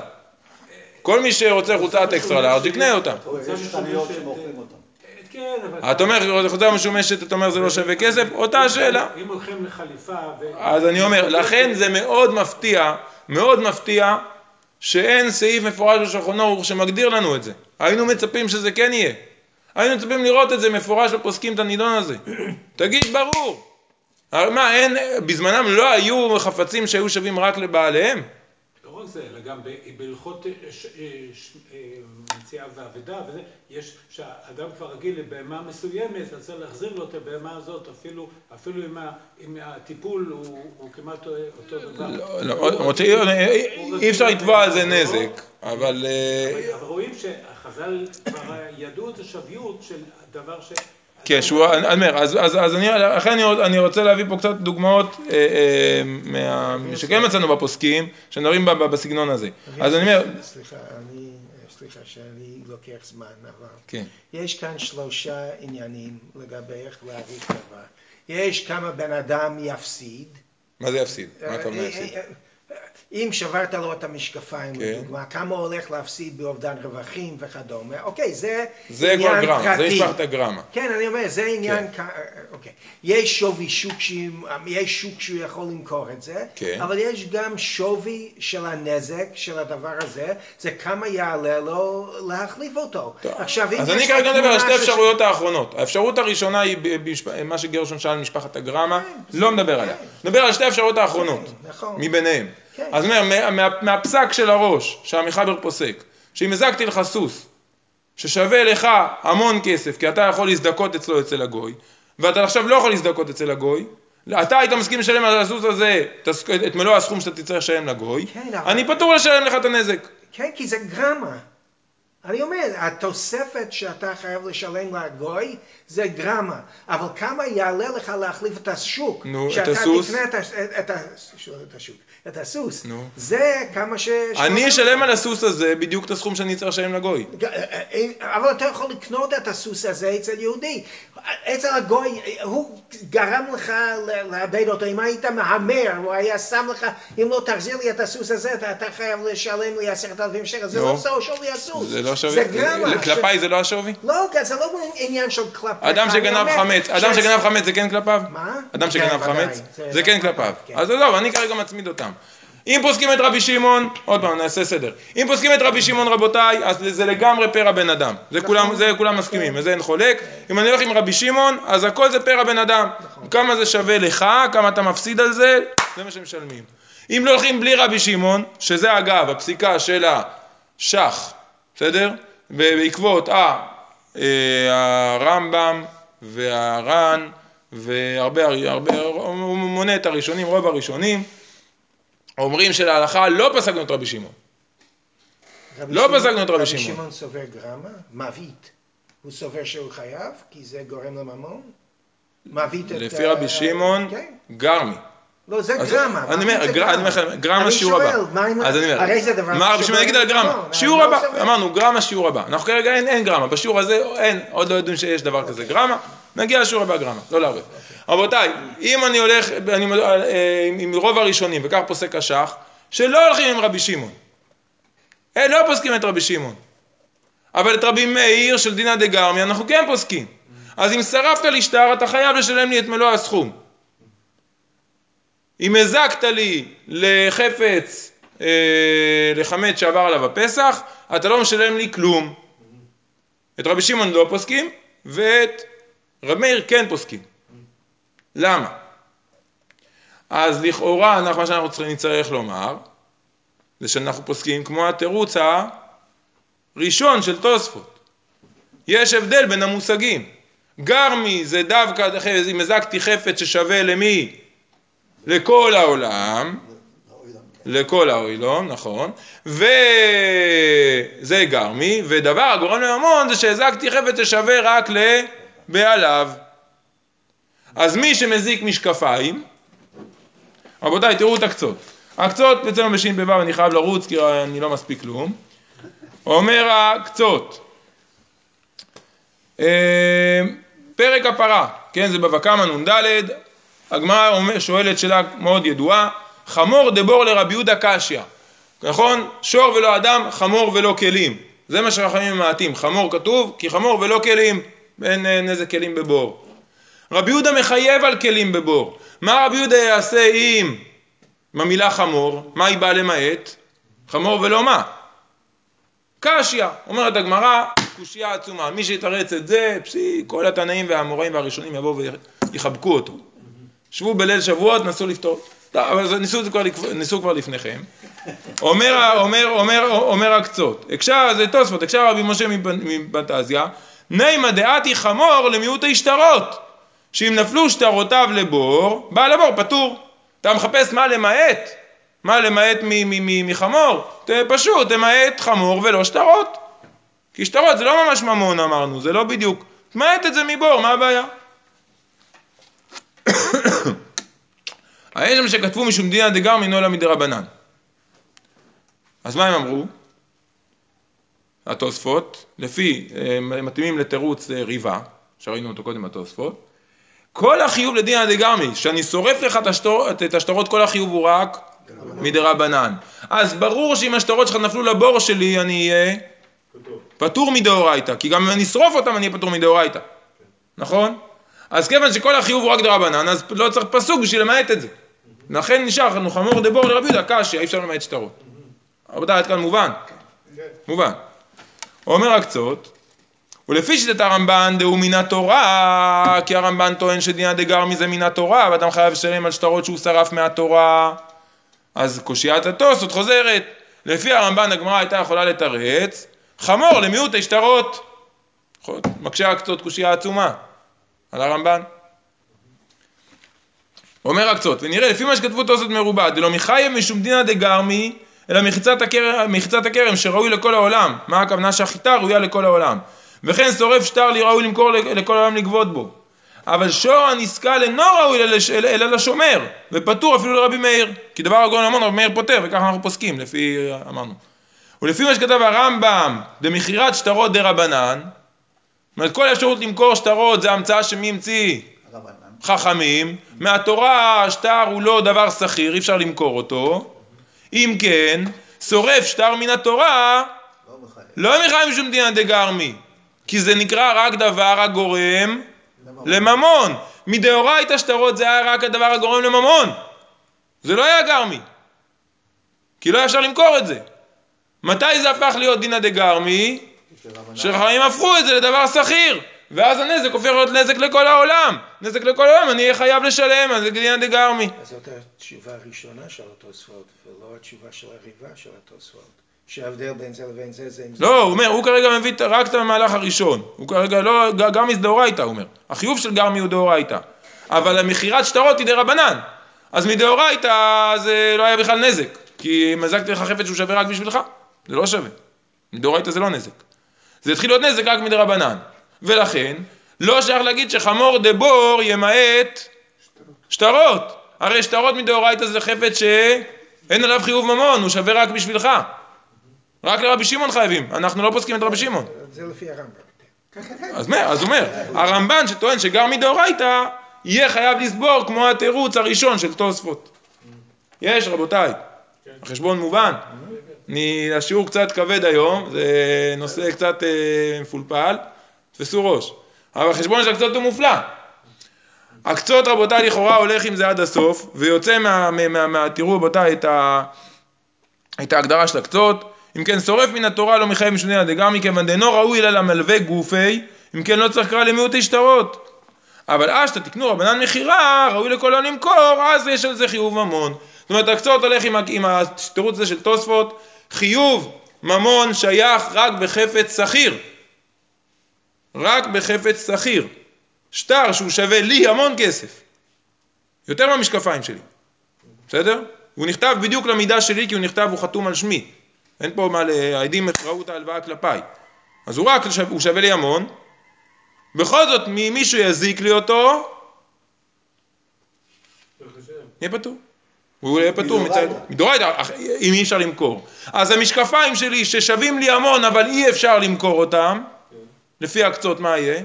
כל מי שרוצה חולצת אקסטרה לארג' יקנה אותה. יש חנויות שמוכרים אותה. כן, אבל... אתה אומר, חולצה משומשת, אתה אומר זה לא שווה כסף, אותה השאלה. אם הולכים לחליפה... אז אני אומר, לכן זה מאוד מפתיע, מאוד מפתיע, שאין סעיף מפורש בשולחן ערוך שמגדיר לנו את זה. היינו מצפים שזה כן יהיה. היינו מצפים לראות את זה מפורש ופוסקים את הנידון הזה. תגיד ברור. מה, אין, בזמנם לא היו חפצים שהיו שווים רק לבעליהם? לא רק זה, אלא גם בהלכות מציאה ועבדה, וזה, יש שהאדם כבר רגיל לבהמה מסוימת, אז צריך להחזיר לו את הבהמה הזאת, אפילו, אפילו אם הטיפול הוא כמעט אותו דבר. לא, לא, אי אפשר לתבוע על זה נזק, אבל... אבל רואים שהחז"ל כבר ידעו את השוויות של דבר ש... כן, שהוא, אני אומר, אז, אז, אז אני, אחרי אני, אני רוצה להביא פה קצת דוגמאות אה, אה, מה, שכן מצאנו בפוסקים, שנראים בסגנון הזה. אז אני אומר... סליחה, אני, סליחה שאני לוקח זמן, אבל... כן. יש כאן שלושה עניינים לגבי איך להעריך דבר. יש כמה בן אדם יפסיד. מה זה יפסיד? מה אתה אומר יפסיד? אם שברת לו את המשקפיים, לדוגמה, כמה הולך להפסיד באובדן רווחים וכדומה, אוקיי, זה עניין פרטי. זה משפחת הגרמה. כן, אני אומר, זה עניין, אוקיי. יש שווי שוק, יש שוק שהוא יכול למכור את זה, אבל יש גם שווי של הנזק של הדבר הזה, זה כמה יעלה לו להחליף אותו. אז אני כרגע מדבר על שתי אפשרויות האחרונות. האפשרות הראשונה היא מה שגרשון שאל משפחת הגרמה, לא מדבר עליה. מדבר על שתי אפשרויות האחרונות, מביניהם. אז אומר, מה, מהפסק של הראש, שהמחבר פוסק, שאם הזקתי לך סוס, ששווה לך המון כסף, כי אתה יכול להזדקות אצלו אצל הגוי, ואתה עכשיו לא יכול להזדקות אצל הגוי, אתה היית מסכים לשלם על הסוס הזה את מלוא הסכום שאתה תצטרך לשלם לגוי, אני פטור לשלם לך את הנזק. כן, כי זה גרמה. אני אומר, התוספת שאתה חייב לשלם לגוי זה גרמה, אבל כמה יעלה לך להחליף את השוק? נו, את שאתה הסוס? תקנה את, את, את השוק, את הסוס. נו. זה כמה ש... אני אשלם על הסוס הזה בדיוק את הסכום שאני צריך לשלם לגוי. אבל אתה יכול לקנות את הסוס הזה אצל יהודי. אצל הגוי, הוא גרם לך לאבד אותו. אם היית מהמר, הוא היה שם לך, אם לא תחזיר לי את הסוס הזה, אתה חייב לשלם לי עשרת אלפים שקל. זה לא שווי הסוס. זה לא שווי. זה גרמה. כלפיי זה לא השווי? לא, זה לא עניין של כלפיך. אדם שגנב חמץ, אדם שגנב חמץ זה כן כלפיו? מה? אדם שגנב חמץ, זה כן כלפיו. אז לא, אני כרגע מצמיד אותם. אם פוסקים את רבי שמעון, עוד פעם נעשה סדר. אם פוסקים את רבי שמעון רבותיי, אז זה לגמרי פר בן אדם. זה כולם, זה כולם מסכימים, וזה אין חולק. אם אני הולך עם רבי שמעון, אז הכל זה פר בן אדם. כמה זה שווה לך, כמה אתה מפסיד על זה, זה מה שמשלמים. אם לא הולכים בלי רבי שמעון, שזה אגב הפסיקה של השח, בסדר? בעקבות הרמב"ם והר"ן והרבה, הרבה, הוא מונה את הראשונים, רוב הראשונים, אומרים שלהלכה לא פסקנו את רבי שמעון. לא פסקנו את רבי שמעון. רבי שמעון סובר גרמה, מבית. הוא סובר שהוא חייב, כי זה גורם לממון? מעביד את... לפי רבי שמעון, כן. גרמי. לא, זה אז גרמה. אני אומר, מעביד זה גר- אני אומר לך, גרמה אני שיעור הבא. שואל, מה עם... אז אני אומר, הרי זה דבר מה רבי שמעון יגיד על גרמה? לממון, שיעור אז מה הבא, הוא סובר? אמרנו גרמה שיעור הבא. אנחנו כרגע אין, אין גרמה, בשיעור הזה אין, עוד לא יודעים שיש דבר כזה גרמה, נגיע לשיעור הבא גרמה, לא לערב. רבותיי, אם אני הולך, אני, אה, עם, עם רוב הראשונים, וכך פוסק השח, שלא הולכים עם רבי שמעון. הם לא פוסקים את רבי שמעון. אבל את רבי מאיר של דינא דגרמי אנחנו כן פוסקים. אז אם שרפת לי שטר, אתה חייב לשלם לי את מלוא הסכום. אם הזקת לי לחפץ, אה, לחמץ שעבר עליו הפסח, אתה לא משלם לי כלום. את רבי שמעון לא פוסקים, ואת רבי מאיר כן פוסקים. למה? אז לכאורה, אנחנו, מה שאנחנו צריכים נצטרך לומר, זה שאנחנו פוסקים כמו התירוץ הראשון של תוספות. יש הבדל בין המושגים. גרמי זה דווקא, אם הזקתי חפץ ששווה למי? לכל העולם. לכל העולם, נכון. וזה גרמי, ודבר הגורם לממון זה שהזקתי חפץ ששווה רק לבעליו. אז מי שמזיק משקפיים, רבותיי, תראו את הקצות. הקצות אצלנו בשין בבא, אני חייב לרוץ כי אני לא מספיק כלום. אומר הקצות, פרק הפרה, כן, זה בבא קמא נון ד', הגמרא שואלת שאלה מאוד ידועה, חמור דבור לרבי יהודה קשיא, נכון? שור ולא אדם, חמור ולא כלים. זה מה שחכמים ממעטים, חמור כתוב, כי חמור ולא כלים, אין נזק כלים בבור. רבי יהודה מחייב על כלים בבור. מה רבי יהודה יעשה עם המילה חמור? מה היא באה למעט? חמור ולא מה? קשיא. אומרת הגמרא, קושיה עצומה. מי שיתרץ את זה, פסי, כל התנאים והאמוראים והראשונים יבואו ויחבקו אותו. שבו בליל שבועות, נסו לפתור. אבל ניסו, כבר, ניסו כבר לפניכם. אומר, אומר, אומר, אומר הקצות. הקשר, זה תוספות, הקשר רבי משה מבנטזיה, נימה דעתי חמור למיעוט השטרות. שאם נפלו שטרותיו לבור, בא לבור, פטור. אתה מחפש מה למעט? מה למעט מחמור? פשוט, תמעט חמור ולא שטרות. כי שטרות זה לא ממש ממון אמרנו, זה לא בדיוק. תמעט את זה מבור, מה הבעיה? יש שם שכתבו משום דינא דגרמי אינו אלא מדרבנן. אז מה הם אמרו? התוספות, לפי, מתאימים לתירוץ ריבה, שראינו אותו קודם התוספות, כל החיוב לדינא דגרמי, שאני שורף לך את השטרות, כל החיוב הוא רק מדרבנן. אז ברור שאם השטרות שלך נפלו לבור שלי, אני אהיה פטור מדאורייתא, כי גם אם אני אשרוף אותם, אני אהיה פטור מדאורייתא. נכון? אז כיוון שכל החיוב הוא רק דרבנן, אז לא צריך פסוק בשביל למעט את זה. לכן נשאר לנו חמור דבור לרבי יהודה קשיא, אי אפשר למעט שטרות. רבותיי, עד כאן מובן? מובן. אומר הקצות, ולפי שיטת הרמב"ן דהו מן התורה, כי הרמב"ן טוען שדינא דגרמי זה מן התורה, ואדם חייב לשלם על שטרות שהוא שרף מהתורה, אז קושיית התוספות חוזרת. לפי הרמב"ן הגמרא הייתה יכולה לתרץ, חמור למיעוט השטרות. מקשה הקצות קושייה עצומה על הרמב"ן. אומר הקצות, ונראה לפי מה שכתבו תוספות מרובע, דלא מחייב משום דינא דגרמי, אלא מחיצת הכרם, מחיצת הכרם שראוי לכל העולם. מה הכוונה? שהחיטה ראויה לכל העולם. וכן שורף שטר לי ראוי למכור לכל העולם לגבות בו. אבל שור הנסקל אינו ראוי אלא לשומר, ופטור אפילו לרבי מאיר, כי דבר הגורם לממון רבי מאיר פוטר, וככה אנחנו פוסקים, לפי, אמרנו. ולפי מה שכתב הרמב"ם, במכירת שטרות דרבנן, זאת אומרת, כל האפשרות למכור שטרות זה המצאה שמי המציא? חכמים. מהתורה השטר הוא לא דבר סחיר, אי אפשר למכור אותו. אם כן, שורף שטר מן התורה, לא מחייב משום דינא דגרמי, כי זה נקרא רק דבר הגורם לממון. מדאורייתא שטרות זה היה רק הדבר הגורם לממון, זה לא היה גרמי, כי לא היה אפשר למכור את זה. מתי זה הפך להיות דינא דגרמי? שחכמים הפכו את זה לדבר סחיר, ואז הנזק הופך להיות נזק לכל העולם. נזק לכל העולם, אני אהיה חייב לשלם, אז זה דינא דגרמי. אז זאת התשובה הראשונה של התוספות, ולא התשובה של הריבה של התוספות. שההבדל בין זה לבין זה זה... לא, הוא אומר, הוא כרגע מביא רק את המהלך הראשון. הוא כרגע לא, גרמי זה דאורייתא, הוא אומר. החיוב של גרמי הוא דאורייתא. אבל המכירת שטרות היא דרבנן. אז מדאורייתא זה לא היה בכלל נזק. כי מזקתי לך חפץ שהוא שווה רק בשבילך. זה לא שווה. מדאורייתא זה לא נזק. זה התחיל להיות נזק רק מדרבנן. ולכן לא שייך להגיד שחמור דבור ימעט שטרות. הרי שטרות מדאורייתא זה חפץ שאין עליו חיוב ממון, הוא שווה רק בשבילך. רק לרבי שמעון חייבים, אנחנו לא פוסקים את רבי שמעון. זה לפי הרמב"ם. אז הוא אומר, הרמב"ן שטוען שגר מדאורייתא, יהיה חייב לסבור כמו התירוץ הראשון של תוספות. יש רבותיי, החשבון מובן. אני, השיעור קצת כבד היום, זה נושא קצת אה, מפולפל, תפסו ראש. אבל החשבון של הקצות הוא מופלא. הקצות רבותיי לכאורה הולך עם זה עד הסוף, ויוצא מה, מה, מה, מה, תראו רבותיי את, ה, את ההגדרה של הקצות. אם כן שורף מן התורה לא מחייב משונה על דגר מכיוון דנו ראוי אלא למלווה גופי, אם כן לא צריך קרא למיעוט שטרות. אבל אז שאתה תקנו רבנן מחירה, ראוי לכל לא למכור, אז יש על זה חיוב ממון. זאת אומרת, הקצות הולך עם, עם התירוץ הזה של תוספות, חיוב ממון שייך רק בחפץ שכיר. רק בחפץ שכיר. שטר שהוא שווה לי המון כסף. יותר מהמשקפיים שלי. בסדר? הוא נכתב בדיוק למידה שלי, כי הוא נכתב, הוא חתום על שמי. אין פה מה, העדים ראו את ההלוואה כלפיי. אז הוא רק, הוא שווה לי המון. בכל זאת, מישהו יזיק לי אותו, יהיה פטור. הוא יהיה פטור מצד... מדאורייתא, אם אי אפשר למכור. אז המשקפיים שלי ששווים לי המון, אבל אי אפשר למכור אותם, לפי הקצות מה יהיה?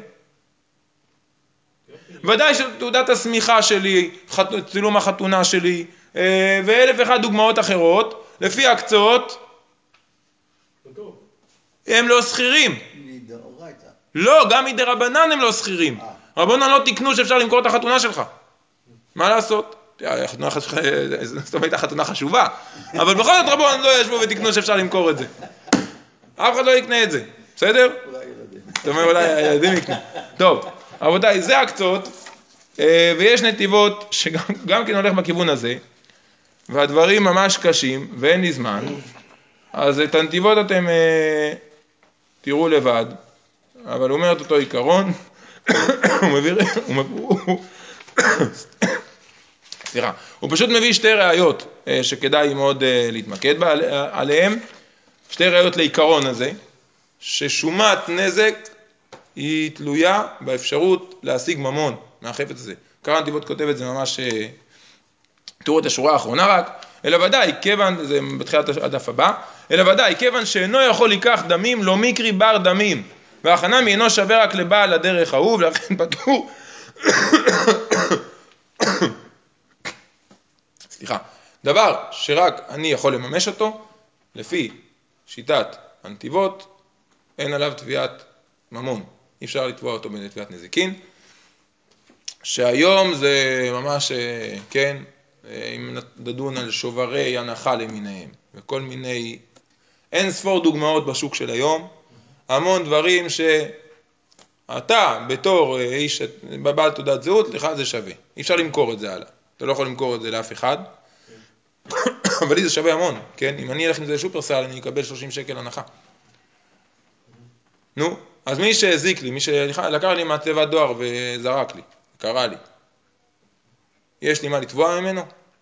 ודאי שתעודת הסמיכה שלי, צילום החתונה שלי, ואלף ואחת דוגמאות אחרות, לפי הקצות, הם לא שכירים. לא, גם מדי רבנן הם לא שכירים. רבנן לא תקנו שאפשר למכור את החתונה שלך. מה לעשות? זאת אומרת, החתונה חשובה. אבל בכל זאת רבנן לא ישבו ותקנו שאפשר למכור את זה. אף אחד לא יקנה את זה. בסדר? אולי ילדים. זאת אומרת, אולי הילדים יקנו. טוב, רבותיי, זה הקצות, ויש נתיבות שגם כן הולך בכיוון הזה, והדברים ממש קשים, ואין לי זמן. אז את הנתיבות אתם תראו לבד. אבל הוא אומר את אותו עיקרון, הוא מביא, הוא, סליחה, הוא פשוט מביא שתי ראיות שכדאי מאוד להתמקד עליהן, שתי ראיות לעיקרון הזה, ששומת נזק היא תלויה באפשרות להשיג ממון מהחפץ הזה. קרא נתיבות כותב את זה ממש, תראו את השורה האחרונה רק, אלא ודאי, כיוון, זה בתחילת הדף הבא, אלא ודאי, כיוון שאינו יכול לקח דמים, לא מקרי בר דמים, והחנמי אינו שווה רק לבעל הדרך ההוא, ולכן פטור. סליחה. דבר שרק אני יכול לממש אותו, לפי שיטת הנתיבות, אין עליו תביעת ממון. אי אפשר לתבוע אותו בתביעת נזיקין. שהיום זה ממש, כן, אם נדון על שוברי הנחה למיניהם, וכל מיני, אין ספור דוגמאות בשוק של היום, המון דברים שאתה בתור איש בבעל תעודת זהות, לך זה שווה. אי אפשר למכור את זה הלאה. אתה לא יכול למכור את זה לאף אחד. אבל לי זה שווה המון, כן? אם אני אלך עם זה לשופרסל, אני אקבל שלושים שקל הנחה. נו, אז מי שהזיק לי, מי שלקח לי מהתיבת דואר וזרק לי, קרא לי, יש לי מה לתבוע ממנו?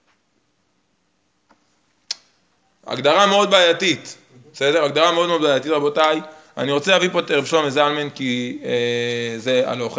הגדרה מאוד בעייתית, בסדר? הגדרה מאוד מאוד בעייתית, רבותיי. אני רוצה להביא פה את רב שלמה זלמן, כי אה, זה הלוכה.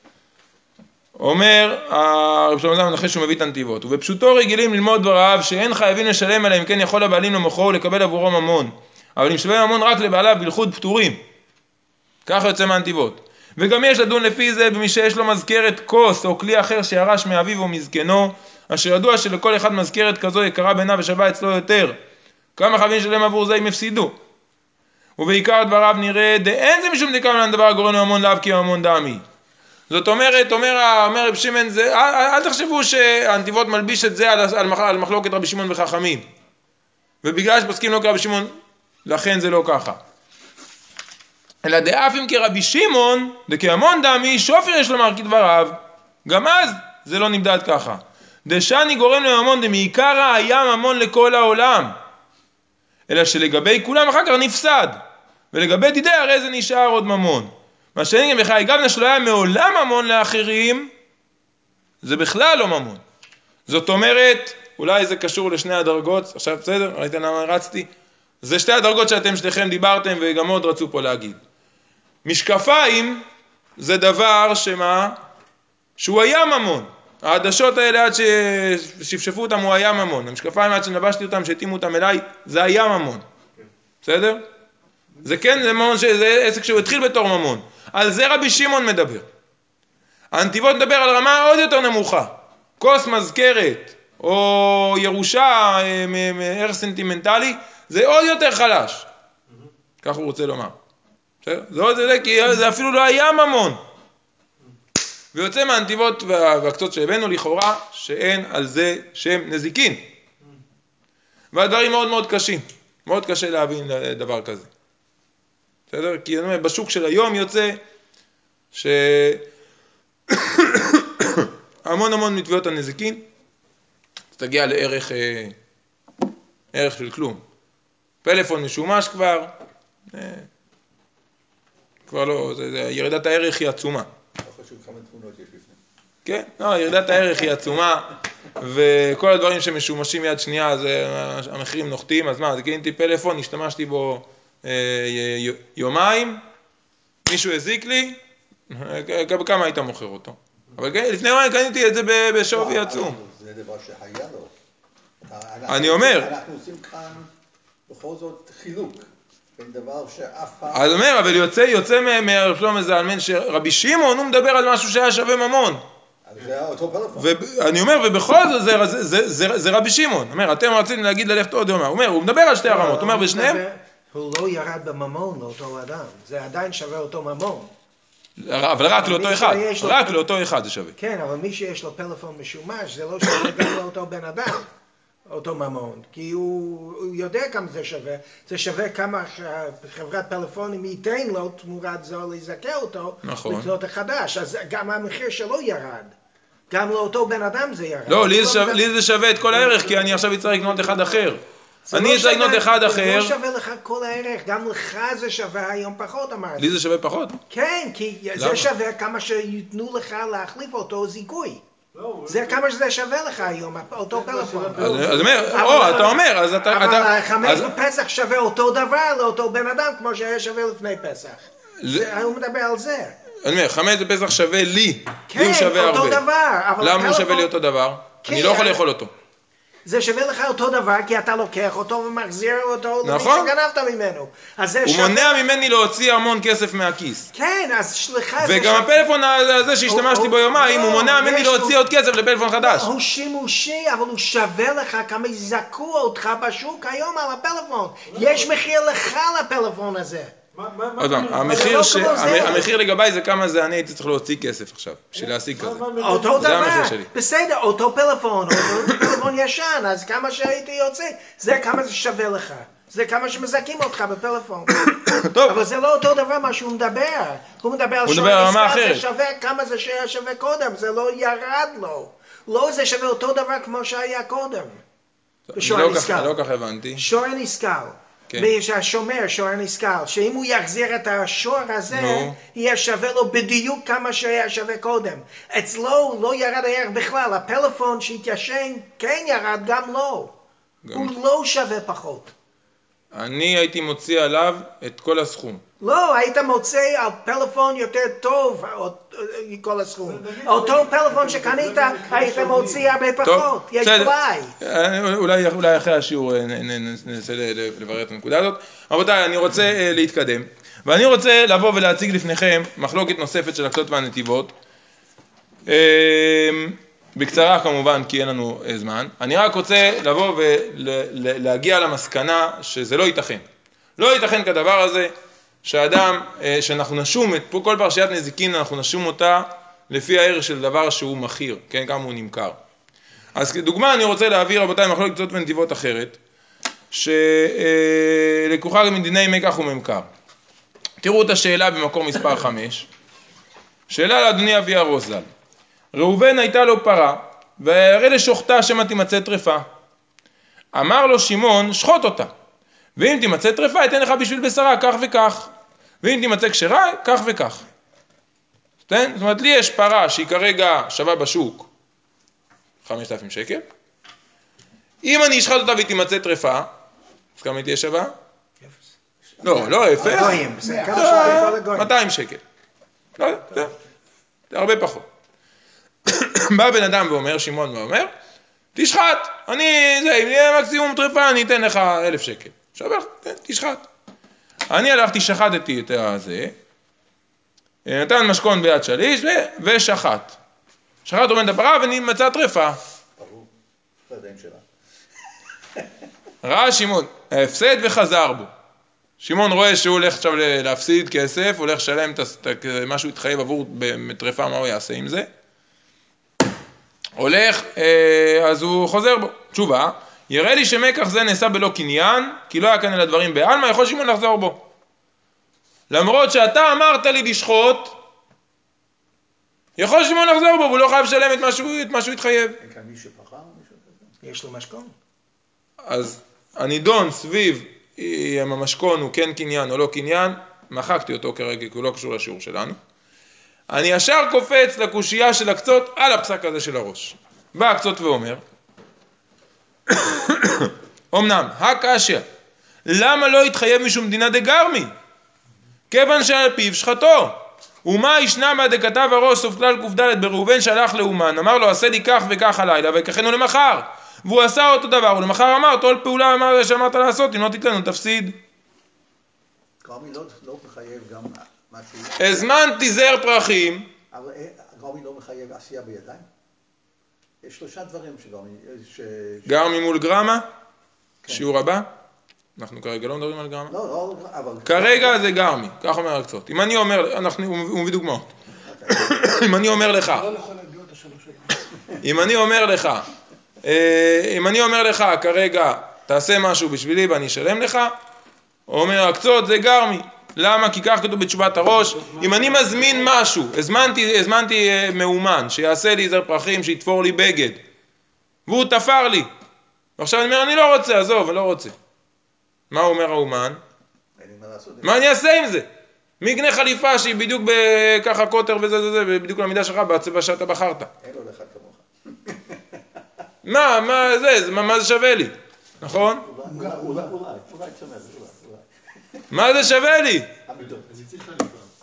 אומר הרב שלמה זלמן אחרי שהוא מביא את הנתיבות, ובפשוטו רגילים ללמוד דבריו שאין חייבים לשלם עליהם, כן יכול הבעלים למוכרו ולקבל עבורו ממון, אבל אם שווה ממון רק לבעליו בלכות פטורים, ככה יוצא מהנתיבות. וגם יש לדון לפי זה במי שיש לו מזכרת כוס או כלי אחר שירש מאביו או מזקנו, אשר ידוע שלכל אחד מזכרת כזו יקרה בינה ושווה אצלו יותר, כמה חייבים לשלם עבור זה אם הפסידו. ובעיקר דבריו נראה דאין זה משום דקה מן דבר הגורם ממון לאו כי ממון דמי. זאת אומרת, אומר, אומר רב שמעון, זה, אל, אל תחשבו שהנתיבות מלביש את זה על, על, על מחלוקת רבי שמעון וחכמים. ובגלל שפוסקים לא כרבי שמעון, לכן זה לא ככה. אלא דאף אם כרבי שמעון, דכממון דמי, שופר יש לומר כדבריו. גם אז זה לא נמדד ככה. דשני גורם לממון דמעיקרא היה ממון לכל העולם. אלא שלגבי כולם אחר כך נפסד. ולגבי דידי הרי זה נשאר עוד ממון. מה שאין גם בחיי גבנה שלא היה מעולם ממון לאחרים, זה בכלל לא ממון. זאת אומרת, אולי זה קשור לשני הדרגות, עכשיו בסדר, ראיתם למה רצתי? זה שתי הדרגות שאתם שתיכם דיברתם וגם עוד רצו פה להגיד. משקפיים, זה דבר שמה? שהוא היה ממון. העדשות האלה עד ששפשפו אותם הוא היה ממון. המשקפיים עד שנבשתי אותם, שהתאימו אותם אליי, זה היה ממון. בסדר? זה כן, זה, ממון, זה עסק שהוא התחיל בתור ממון. על זה רבי שמעון מדבר. הנתיבות מדבר על רמה עוד יותר נמוכה. כוס מזכרת או ירושה מערך סנטימנטלי, זה עוד יותר חלש. כך הוא רוצה לומר. בסדר? זה עוד זה, כי זה אפילו לא היה ממון. ויוצא מהנתיבות והקצות שהבאנו לכאורה שאין על זה שם נזיקין. והדברים מאוד מאוד קשים. מאוד קשה להבין דבר כזה. בסדר? כי אני אומר, בשוק של היום יוצא שהמון המון מתביעות הנזיקין תגיע לערך ערך של כלום. פלאפון משומש כבר, כבר לא, זה, זה, ירידת הערך היא עצומה. לא חשוב כמה תמונות יש לפני. כן, לא, ירידת הערך היא עצומה, וכל הדברים שמשומשים יד שנייה, זה, המחירים נוחתים, אז מה, זה קניתי פלאפון, השתמשתי בו אה, יומיים, מישהו הזיק לי, כמה היית מוכר אותו? אבל כן, לפני יומיים קניתי את זה בשווי עצום. זה דבר שהיה לו. אני אומר. אנחנו עושים כאן בכל זאת חילוק. בין דבר שאף פעם... אז אומר, אבל יוצא, יוצא מהרב שלמה זלמן שרבי שמעון הוא מדבר על משהו שהיה שווה ממון. אז זה היה אותו פלאפון. ואני אומר, ובכל זאת זה, זה, זה, זה, זה רבי שמעון. אומר, אתם רציתם להגיד ללכת עוד יום. הוא אומר, הוא מדבר על שתי הרמות. הוא אומר, ושניהם... הוא לא ירד בממון לאותו אדם. זה עדיין שווה אותו ממון. אבל רק לאותו אחד. רק לאותו אחד זה שווה. כן, אבל מי שיש לו פלאפון משומש, זה לא שווה גם לאותו בן אדם. אותו ממון, כי הוא, הוא יודע כמה זה שווה, זה שווה כמה חברת פלאפונים ייתן לו תמורת זו להזכה אותו, נכון. לקנות החדש, אז גם המחיר שלו ירד, גם לאותו בן אדם זה ירד. לא, לי זה, שווה, לי זה שווה את כל הערך, כי אני עכשיו אצטרך לקנות אחד אחר. אני אצטרך לקנות אחד אחר. זה לא שווה לך כל הערך, גם לך זה שווה היום פחות, אמרתי. לי זה שווה פחות? כן, כי זה שווה כמה שיתנו לך להחליף אותו זיכוי. זה כמה שזה שווה לך היום, אותו פלאפון. אז אומר, אתה אומר, אז אתה... אבל חמץ בפסח שווה אותו דבר לאותו בן אדם, כמו שהיה שווה לפני פסח. הוא מדבר על זה. אני אומר, חמץ בפסח שווה לי, לי הוא שווה הרבה. כן, אותו דבר. למה הוא שווה לי אותו דבר? אני לא יכול לאכול אותו. זה שווה לך אותו דבר, כי אתה לוקח אותו ומחזיר אותו למי שגנבת ממנו. הוא מונע ממני להוציא המון כסף מהכיס. כן, אז סליחה... וגם הפלאפון הזה שהשתמשתי בו יומיים, הוא מונע ממני להוציא עוד כסף לפלאפון חדש. הוא שימושי, אבל הוא שווה לך כמה יזכו אותך בשוק היום על הפלאפון. יש מחיר לך לפלאפון הזה. המחיר לגביי זה כמה זה אני הייתי צריך להוציא כסף עכשיו, בשביל להשיג כזה. אותו דבר, בסדר, אותו פלאפון, אותו פלאפון ישן, אז כמה שהייתי יוצא, זה כמה זה שווה לך. זה כמה שמזכים אותך בפלאפון. אבל זה לא אותו דבר מה שהוא מדבר. הוא מדבר על שווה עסקה, זה שווה כמה זה שהיה שווה קודם, זה לא ירד לו. לא זה שווה אותו דבר כמו שהיה קודם. לא כך הבנתי. שור נסקל. שהשומר, שור נסקל, שאם הוא יחזיר את השור הזה, יהיה שווה לו בדיוק כמה שהיה שווה קודם. אצלו לא ירד הערך בכלל, הפלאפון שהתיישן כן ירד גם לא. הוא לא שווה פחות. אני הייתי מוציא עליו את כל הסכום. לא, היית מוצא על פלאפון יותר טוב כל הסכום. אותו פלאפון שקנית, היית מוציא הרבה פחות. יש בלאי. אולי אחרי השיעור ננסה לברר את הנקודה הזאת. רבותיי, אני רוצה להתקדם. ואני רוצה לבוא ולהציג לפניכם מחלוקת נוספת של הקצות והנתיבות. בקצרה כמובן, כי אין לנו זמן. אני רק רוצה לבוא ולהגיע למסקנה שזה לא ייתכן. לא ייתכן כדבר הזה שאדם, שאנחנו נשום, פה כל פרשיית נזיקין אנחנו נשום אותה לפי הערך של דבר שהוא מחיר, כן, כמה הוא נמכר. אז כדוגמה אני רוצה להעביר רבותיי מחלוקת קצות ונתיבות אחרת, שלקוחה מדיני מקח וממכר. תראו את השאלה במקור מספר חמש. שאלה לאדוני אבי הרוס ז"ל. ראובן הייתה לו פרה, והרי לשוחטה שמא תימצא טרפה. אמר לו שמעון, שחוט אותה. ואם תימצא טרפה, אתן לך בשביל בשרה, כך וכך. ואם תימצא כשרה, כך וכך. זאת אומרת, לי יש פרה שהיא כרגע שווה בשוק חמשת אלפים שקל. אם אני אשחט אותה והיא תימצא טרפה, אז כמה היא תהיה שווה? לא, לא אפס. מאתיים שקל. לא יודע, זה, זה הרבה פחות. בא בן אדם ואומר, שמעון ואומר, תשחט, אני, זה, אם יהיה מקסימום טרפה, אני אתן לך אלף שקל. שווה, תשחט. אני הלכתי, שחטתי את הזה, נתן משכון ביד שליש, ו- ושחט. שחט עומד הפרה ונמצא טרפה. ברור, לא יודעים שלה. ראה שמעון, ההפסד וחזר בו. שמעון רואה שהוא הולך עכשיו להפסיד כסף, הוא הולך לשלם את מה שהוא התחייב עבור בטרפה, מה הוא יעשה עם זה? הולך, אז הוא חוזר בו. תשובה, יראה לי שמקח זה נעשה בלא קניין, כי לא היה כאן אל הדברים בעלמא, יכול שמעון לחזור בו. למרות שאתה אמרת לי לשחוט, יכול שמעון לחזור בו, והוא לא חייב לשלם את מה שהוא, את מה שהוא התחייב. אין כאן מישהו פחר או מישהו כזה? יש לו משכון. אז הנידון סביב אם המשכון הוא כן קניין או לא קניין, מחקתי אותו כרגע, כי הוא לא קשור לשיעור שלנו. אני ישר קופץ לקושייה של הקצות על הפסק הזה של הראש. בא הקצות ואומר, אמנם, הקשיא, למה לא התחייב משום דינה דגרמי? כיוון שעל פיו שחטו. ומה ישנה מה דכתב הראש סוף כלל ק"ד בראובן שהלך לאומן, אמר לו עשה לי כך וכך הלילה ויקחנו למחר, והוא עשה אותו דבר, ולמחר אמר כל פעולה אמר שאמרת לעשות, אם לא תתנו תפסיד. גרמי לא, לא מחייב גם משהו... הזמנתי זר פרחים. אבל גרמי לא מחייב עשייה בידיים? יש שלושה דברים שגרמי... ש... גרמי מול גרמה? כן. שיעור הבא? אנחנו כרגע לא מדברים על גרמה? לא, לא, אבל... כרגע זה גרמי, כך אומר הקצות. אם אני אומר, אנחנו, הוא מביא דוגמאות. אם אני אומר לך, אם אני אומר לך, אם אני אומר לך כרגע, תעשה משהו בשבילי ואני אשלם לך, הוא אומר הקצות זה גרמי. למה? כי כך כתוב בתשובת הראש, אם אני מזמין משהו, הזמנתי, הזמנתי מאומן, שיעשה לי זר פרחים, שיתפור לי בגד, והוא תפר לי, ועכשיו אני אומר, אני לא רוצה, עזוב, אני לא רוצה. מה הוא אומר האומן? מה אני אעשה עם זה? מי יקנה חליפה שהיא בדיוק בככה קוטר וזה זה זה, בדיוק למידה שלך, בצבע שאתה בחרת. אין לו לך כמוך. מה, מה זה, מה זה שווה לי? נכון? אולי, אולי, אולי צמד, אולי. מה זה שווה לי? המידות. אז היא צריכה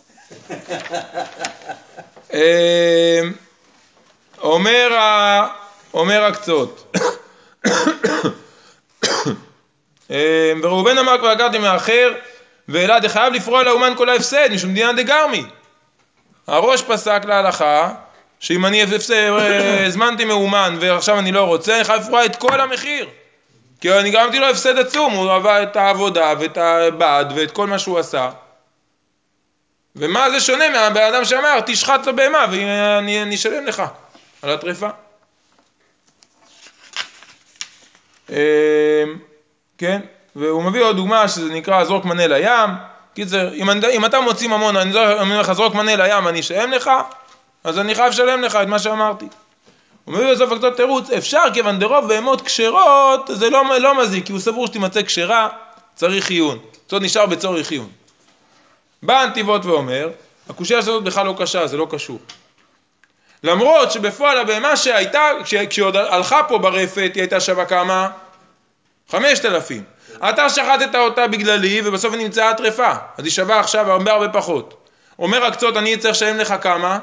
לפעם. אומר ה... אומר הקצות. וראובן אמר כבר לקחתי מאחר, ואלא דחייב לפרוע לאומן כל ההפסד, משום דינא דגרמי. הראש פסק להלכה, שאם אני הזמנתי מאומן ועכשיו אני לא רוצה, אני חייב לפרוע את כל המחיר. כי אני גרמתי לו הפסד עצום, הוא עבר את העבודה ואת הבד ואת כל מה שהוא עשה. ומה זה שונה מהבן אדם שאמר, תשחט את הבהמה ואני אשלם לך על הטרפה. כן? והוא מביא עוד דוגמה שזה נקרא זרוק מנה לים. קיצר, אם, אם אתה מוציא ממון, אני אומר לך זרוק מנה לים, אני אשלם לך, אז אני חייב לשלם לך את מה שאמרתי. הוא מביא בסוף הקצות תירוץ, אפשר כיוון דרוב בהמות כשרות, זה לא, לא מזיק, כי הוא סבור שתימצא כשרה, צריך חיון. זאת נשאר בצורך חיון. בא הנתיבות ואומר, הקושיה הזאת בכלל לא קשה, זה לא קשור. למרות שבפועל הבהמה שהייתה, כש, כשעוד הלכה פה ברפת, היא הייתה שווה כמה? חמשת אלפים. אתה שחטת אותה בגללי, ובסוף היא נמצאה טרפה. אז היא שווה עכשיו הרבה הרבה פחות. אומר הקצות, אני צריך לשלם לך כמה?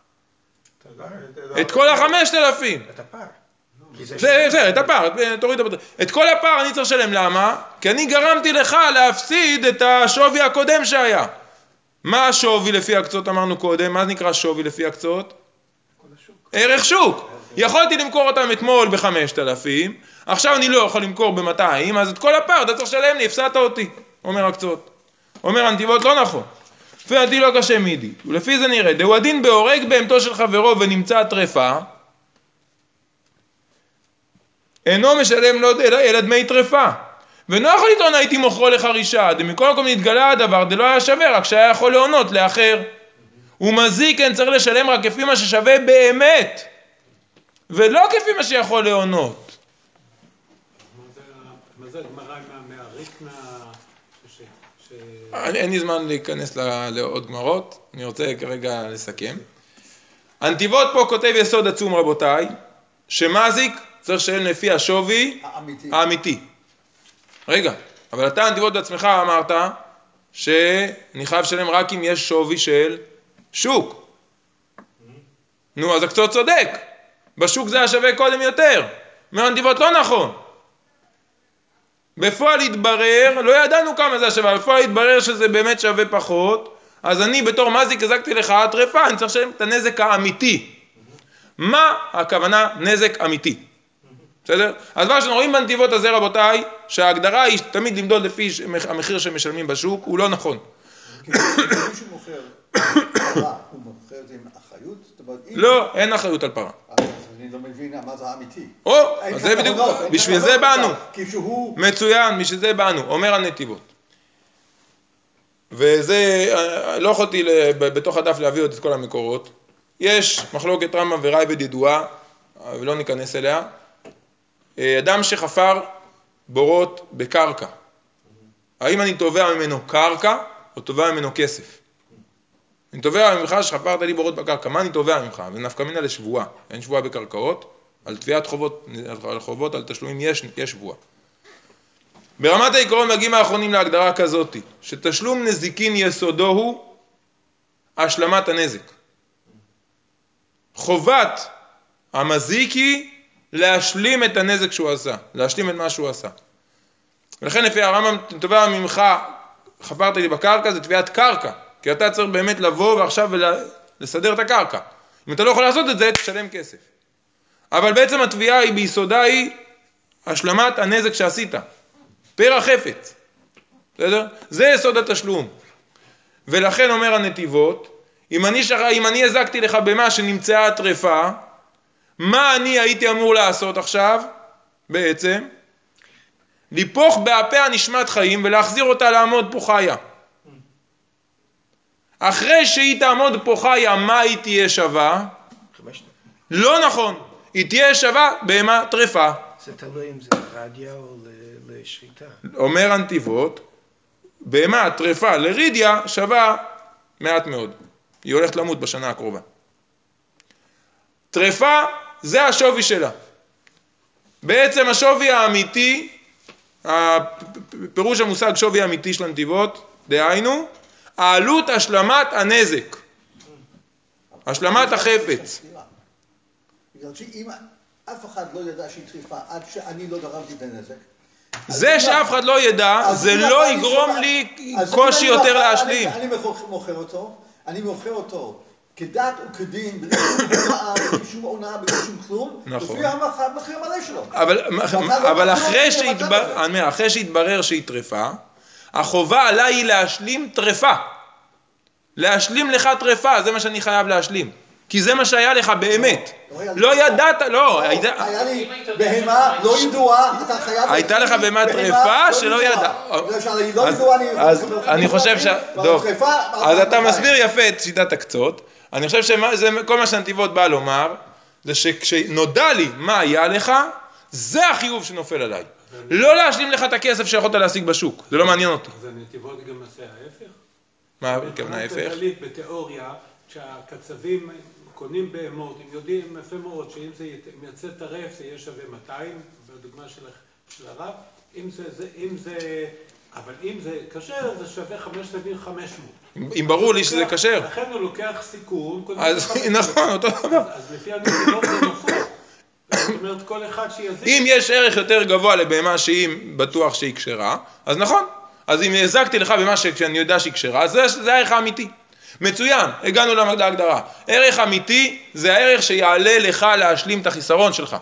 את כל החמשת אלפים. את הפער. זה, זה, את הפער, תוריד את הפער. את כל הפער אני צריך לשלם, למה? כי אני גרמתי לך להפסיד את השווי הקודם שהיה. מה השווי לפי הקצות אמרנו קודם? מה נקרא שווי לפי הקצות? ערך שוק. יכולתי למכור אותם אתמול ב-חמשת אלפים, עכשיו אני לא יכול למכור ב-מאתיים, אז את כל הפער אתה צריך לשלם לי, הפסדת אותי, אומר הקצות. אומר הנתיבות, לא נכון. לפי דעתי לא קשה מידי. ולפי זה נראה, דהו הדין בהורג בהמתו של חברו ונמצא טרפה, אינו משלם לו אלא דמי טרפה. ואינו יכול לטעון הייתי מוכרו לחרישה, דמכל מקום נתגלה הדבר, דלא היה שווה, רק שהיה יכול להונות לאחר. ומזיק אין צריך לשלם רק כפי מה ששווה באמת, ולא כפי מה שיכול להונות. מה זה הגמרא מהריקנה? אין לי זמן להיכנס לעוד גמרות, אני רוצה כרגע לסכם. הנתיבות פה כותב יסוד עצום רבותיי, שמזיק צריך לשלם לפי השווי האמיתי. האמיתי. רגע, אבל אתה הנתיבות בעצמך אמרת שאני חייב לשלם רק אם יש שווי של שוק. נו, אז הקצות צודק. בשוק זה השווה קודם יותר. אומר הנתיבות לא נכון. בפועל התברר, לא ידענו כמה זה השווה, בפועל התברר שזה באמת שווה פחות, אז אני בתור מזיק הזקתי לך הטרפה, אני צריך לשלם את הנזק האמיתי. מה הכוונה נזק אמיתי? בסדר? אז מה שאנחנו רואים בנתיבות הזה רבותיי, שההגדרה היא תמיד למדוד לפי המחיר שמשלמים בשוק, הוא לא נכון. כי מישהו מוכר פרה, הוא מוכר את זה עם אחריות? לא, אין אחריות על פרה. אז אני לא מבין מה זה האמיתי. או, אז זה בדיוק, בשביל זה באנו. מצוין, בשביל זה באנו, אומר הנתיבות. וזה, לא יכולתי בתוך הדף להביא עוד את כל המקורות. יש מחלוקת רמב"ם ורייבד ידועה, ולא ניכנס אליה. אדם שחפר בורות בקרקע. האם אני תובע ממנו קרקע או תובע ממנו כסף? אני תובע ממך שחפרת לי בורות בקרקע. מה אני תובע ממך? ונפקא מינה לשבועה. אין שבועה בקרקעות. על תביעת חובות, על חובות, על תשלומים יש, יש שבועה. ברמת העיקרון מגיעים האחרונים להגדרה כזאת, שתשלום נזיקין יסודו הוא השלמת הנזק. חובת המזיק היא להשלים את הנזק שהוא עשה, להשלים את מה שהוא עשה. ולכן לפי הרמב"ם, תובע ממך, חפרת לי בקרקע, זה תביעת קרקע, כי אתה צריך באמת לבוא ועכשיו ולסדר את הקרקע. אם אתה לא יכול לעשות את זה, תשלם כסף. אבל בעצם התביעה היא ביסודה היא השלמת הנזק שעשית. פר החפץ. בסדר? זה יסוד התשלום. ולכן אומר הנתיבות, אם אני, שח... אם אני הזקתי לך במה שנמצאה הטרפה, מה אני הייתי אמור לעשות עכשיו? בעצם, ליפוך באפה הנשמת חיים ולהחזיר אותה לעמוד פה חיה. אחרי שהיא תעמוד פה חיה, מה היא תהיה שווה? לא נכון. היא תהיה שווה בהמה טרפה. זה תלוי אם זה לרדיה או לשחיטה. אומר הנתיבות, בהמה טרפה לרידיה שווה מעט מאוד. היא הולכת למות בשנה הקרובה. טרפה זה השווי שלה. בעצם השווי האמיתי, פירוש המושג שווי אמיתי של הנתיבות, דהיינו, העלות השלמת הנזק. השלמת החפץ. בגלל שאם אף אחד לא ידע שהיא טריפה עד שאני לא גרמתי את הנזק. זה שאף אחד לא ידע, זה לא יגרום לי קושי יותר להשלים. אני מוכר אותו, אני מוכר אותו כדת וכדין, בלי שום הונאה, בלי שום הונאה, בלי שום כלום, לפי המחיר המלא שלו. אבל אחרי שהתברר שהיא טריפה, החובה עליי היא להשלים טריפה. להשלים לך טריפה, זה מה שאני חייב להשלים. כי זה מה שהיה לך באמת. לא ידעת, לא. היה לי בהמה לא ידועה, אתה חייב... הייתה לך בהמה טריפה שלא ידע. אז אני חושב ש... אז אתה מסביר יפה את שיטת הקצות. אני חושב שכל מה שהנתיבות בא לומר, זה שכשנודע לי מה היה לך, זה החיוב שנופל עליי. לא להשלים לך את הכסף שיכולת להשיג בשוק. זה לא מעניין אותי. אז הנתיבות גם עושה ההפך? מה, כמובן ההפך? בתיאוריה, כשהקצבים קונים בהמות, הם יודעים יפה מאוד שאם זה יצא טרף זה יהיה שווה מאתיים, בדוגמה של הרב, אם זה, אם זה, אבל אם זה כשר זה שווה חמשת אלפים וחמש מאות. אם ברור לי שזה כשר. לכן הוא לוקח סיכון. אז נכון, אותו דבר. אז לפי הנתיבות זה נופל. זאת אומרת כל אחד שיזיק. אם יש ערך יותר גבוה לבהמה שהיא בטוח שהיא כשרה, אז נכון. אז אם הזקתי לך במה שאני יודע שהיא כשרה, זה, זה הערך האמיתי. מצוין, הגענו להגדרה. ערך אמיתי זה הערך שיעלה לך להשלים את החיסרון שלך.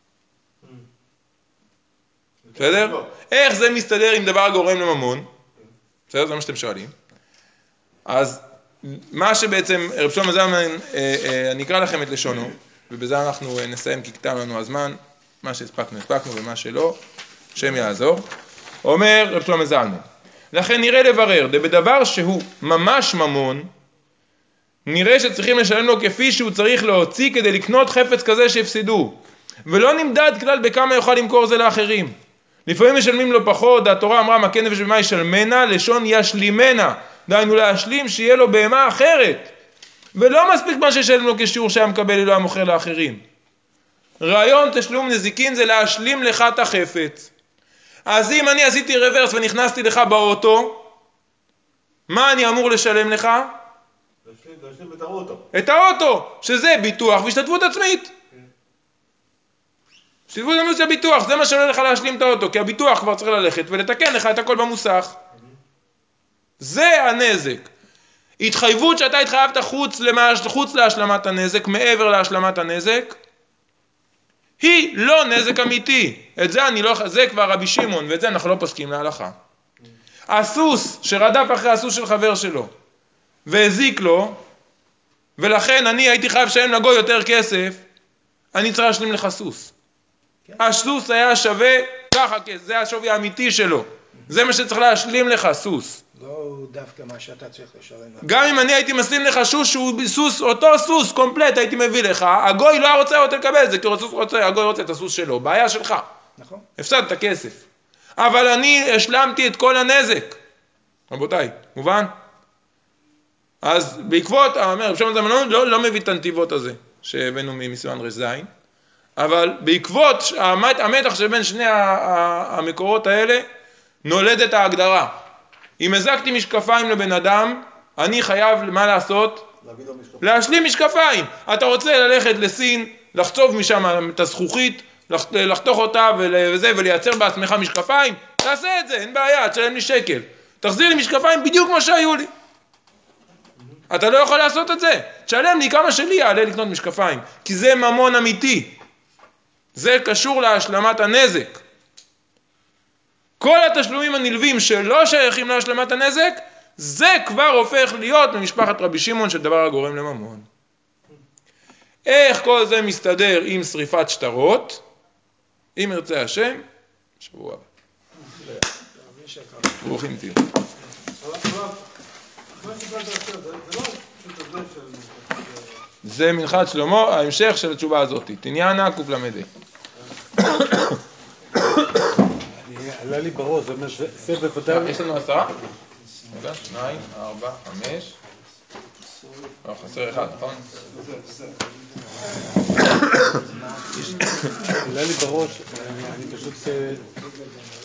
בסדר? איך זה מסתדר עם דבר גורם לממון? בסדר? זה מה שאתם שואלים. אז מה שבעצם, רב שלמה זלמן, אני אקרא לכם את לשונו, ובזה אנחנו נסיים כי קטן לנו הזמן, מה שהספקנו, הספקנו ומה שלא, שם יעזור. אומר רב שלמה זלמן, לכן נראה לברר, בדבר שהוא ממש ממון, נראה שצריכים לשלם לו כפי שהוא צריך להוציא כדי לקנות חפץ כזה שהפסידו, ולא נמדד כלל בכמה יוכל למכור זה לאחרים. לפעמים משלמים לו פחות, התורה אמרה מה כן נפש במה ישלמנה, לשון ישלימנה, דהיינו להשלים שיהיה לו בהמה אחרת, ולא מספיק מה ששלם לו כשיעור שהיה מקבל אלוה המוכר לאחרים. רעיון תשלום נזיקין זה להשלים לך את החפץ. אז אם אני עשיתי רוורס ונכנסתי לך באוטו, מה אני אמור לשלם לך? להשלים להשלים את האוטו. את האוטו, שזה ביטוח והשתתפות עצמית. השתתפות עצמית זה ביטוח, זה מה שעולה לך להשלים את האוטו, כי הביטוח כבר צריך ללכת ולתקן לך את הכל במוסך. זה הנזק. התחייבות שאתה התחייבת חוץ, למש... חוץ להשלמת הנזק, מעבר להשלמת הנזק, היא לא נזק אמיתי. את זה אני לא, זה כבר רבי שמעון, ואת זה אנחנו לא פוסקים להלכה. הסוס שרדף אחרי הסוס של חבר שלו, והזיק לו, ולכן אני הייתי חייב לשלם לגוי יותר כסף, אני צריך להשלים לך סוס. כן. הסוס היה שווה ככה, זה השווי האמיתי שלו. זה מה שצריך להשלים לך, סוס. לא דווקא מה שאתה צריך לשלם. גם אם אני הייתי מסלים לך סוס שהוא סוס, אותו סוס קומפלט הייתי מביא לך, הגוי לא היה רוצה יותר לקבל את זה, כי הסוס רוצה, הגוי רוצה את הסוס שלו, בעיה שלך. נכון. הפסדת כסף. אבל אני השלמתי את כל הנזק. רבותיי, מובן? אז בעקבות, אומר, בשם הזמן לא, לא מביא את הנתיבות הזה, שהבאנו מסימן רזין, אבל בעקבות המתח שבין שני המקורות האלה, נולדת ההגדרה. אם הזקתי משקפיים לבן אדם, אני חייב מה לעשות? להשלים משקפיים. אתה רוצה ללכת לסין, לחצוב משם את הזכוכית, לחתוך אותה וזה, ולייצר בעצמך משקפיים, תעשה את זה, אין בעיה, תשלם לי שקל. תחזיר לי משקפיים בדיוק כמו שהיו לי. אתה לא יכול לעשות את זה. תשלם לי כמה שלי יעלה לקנות משקפיים, כי זה ממון אמיתי. זה קשור להשלמת הנזק. כל התשלומים הנלווים שלא שייכים להשלמת הנזק, זה כבר הופך להיות במשפחת רבי שמעון של דבר הגורם לממון. איך כל זה מסתדר עם שריפת שטרות? אם ירצה השם, שבוע הבא. ברוכים תהיו. זה מנחת שלמה, ההמשך של התשובה הזאת. תניאנה קופלמדי. עלה לי בראש, זה בוודאי... יש לנו עשרה? רגע, שניים, ארבע, חמש. לא, חסר אחד, נכון? עלה לי בראש, אני פשוט...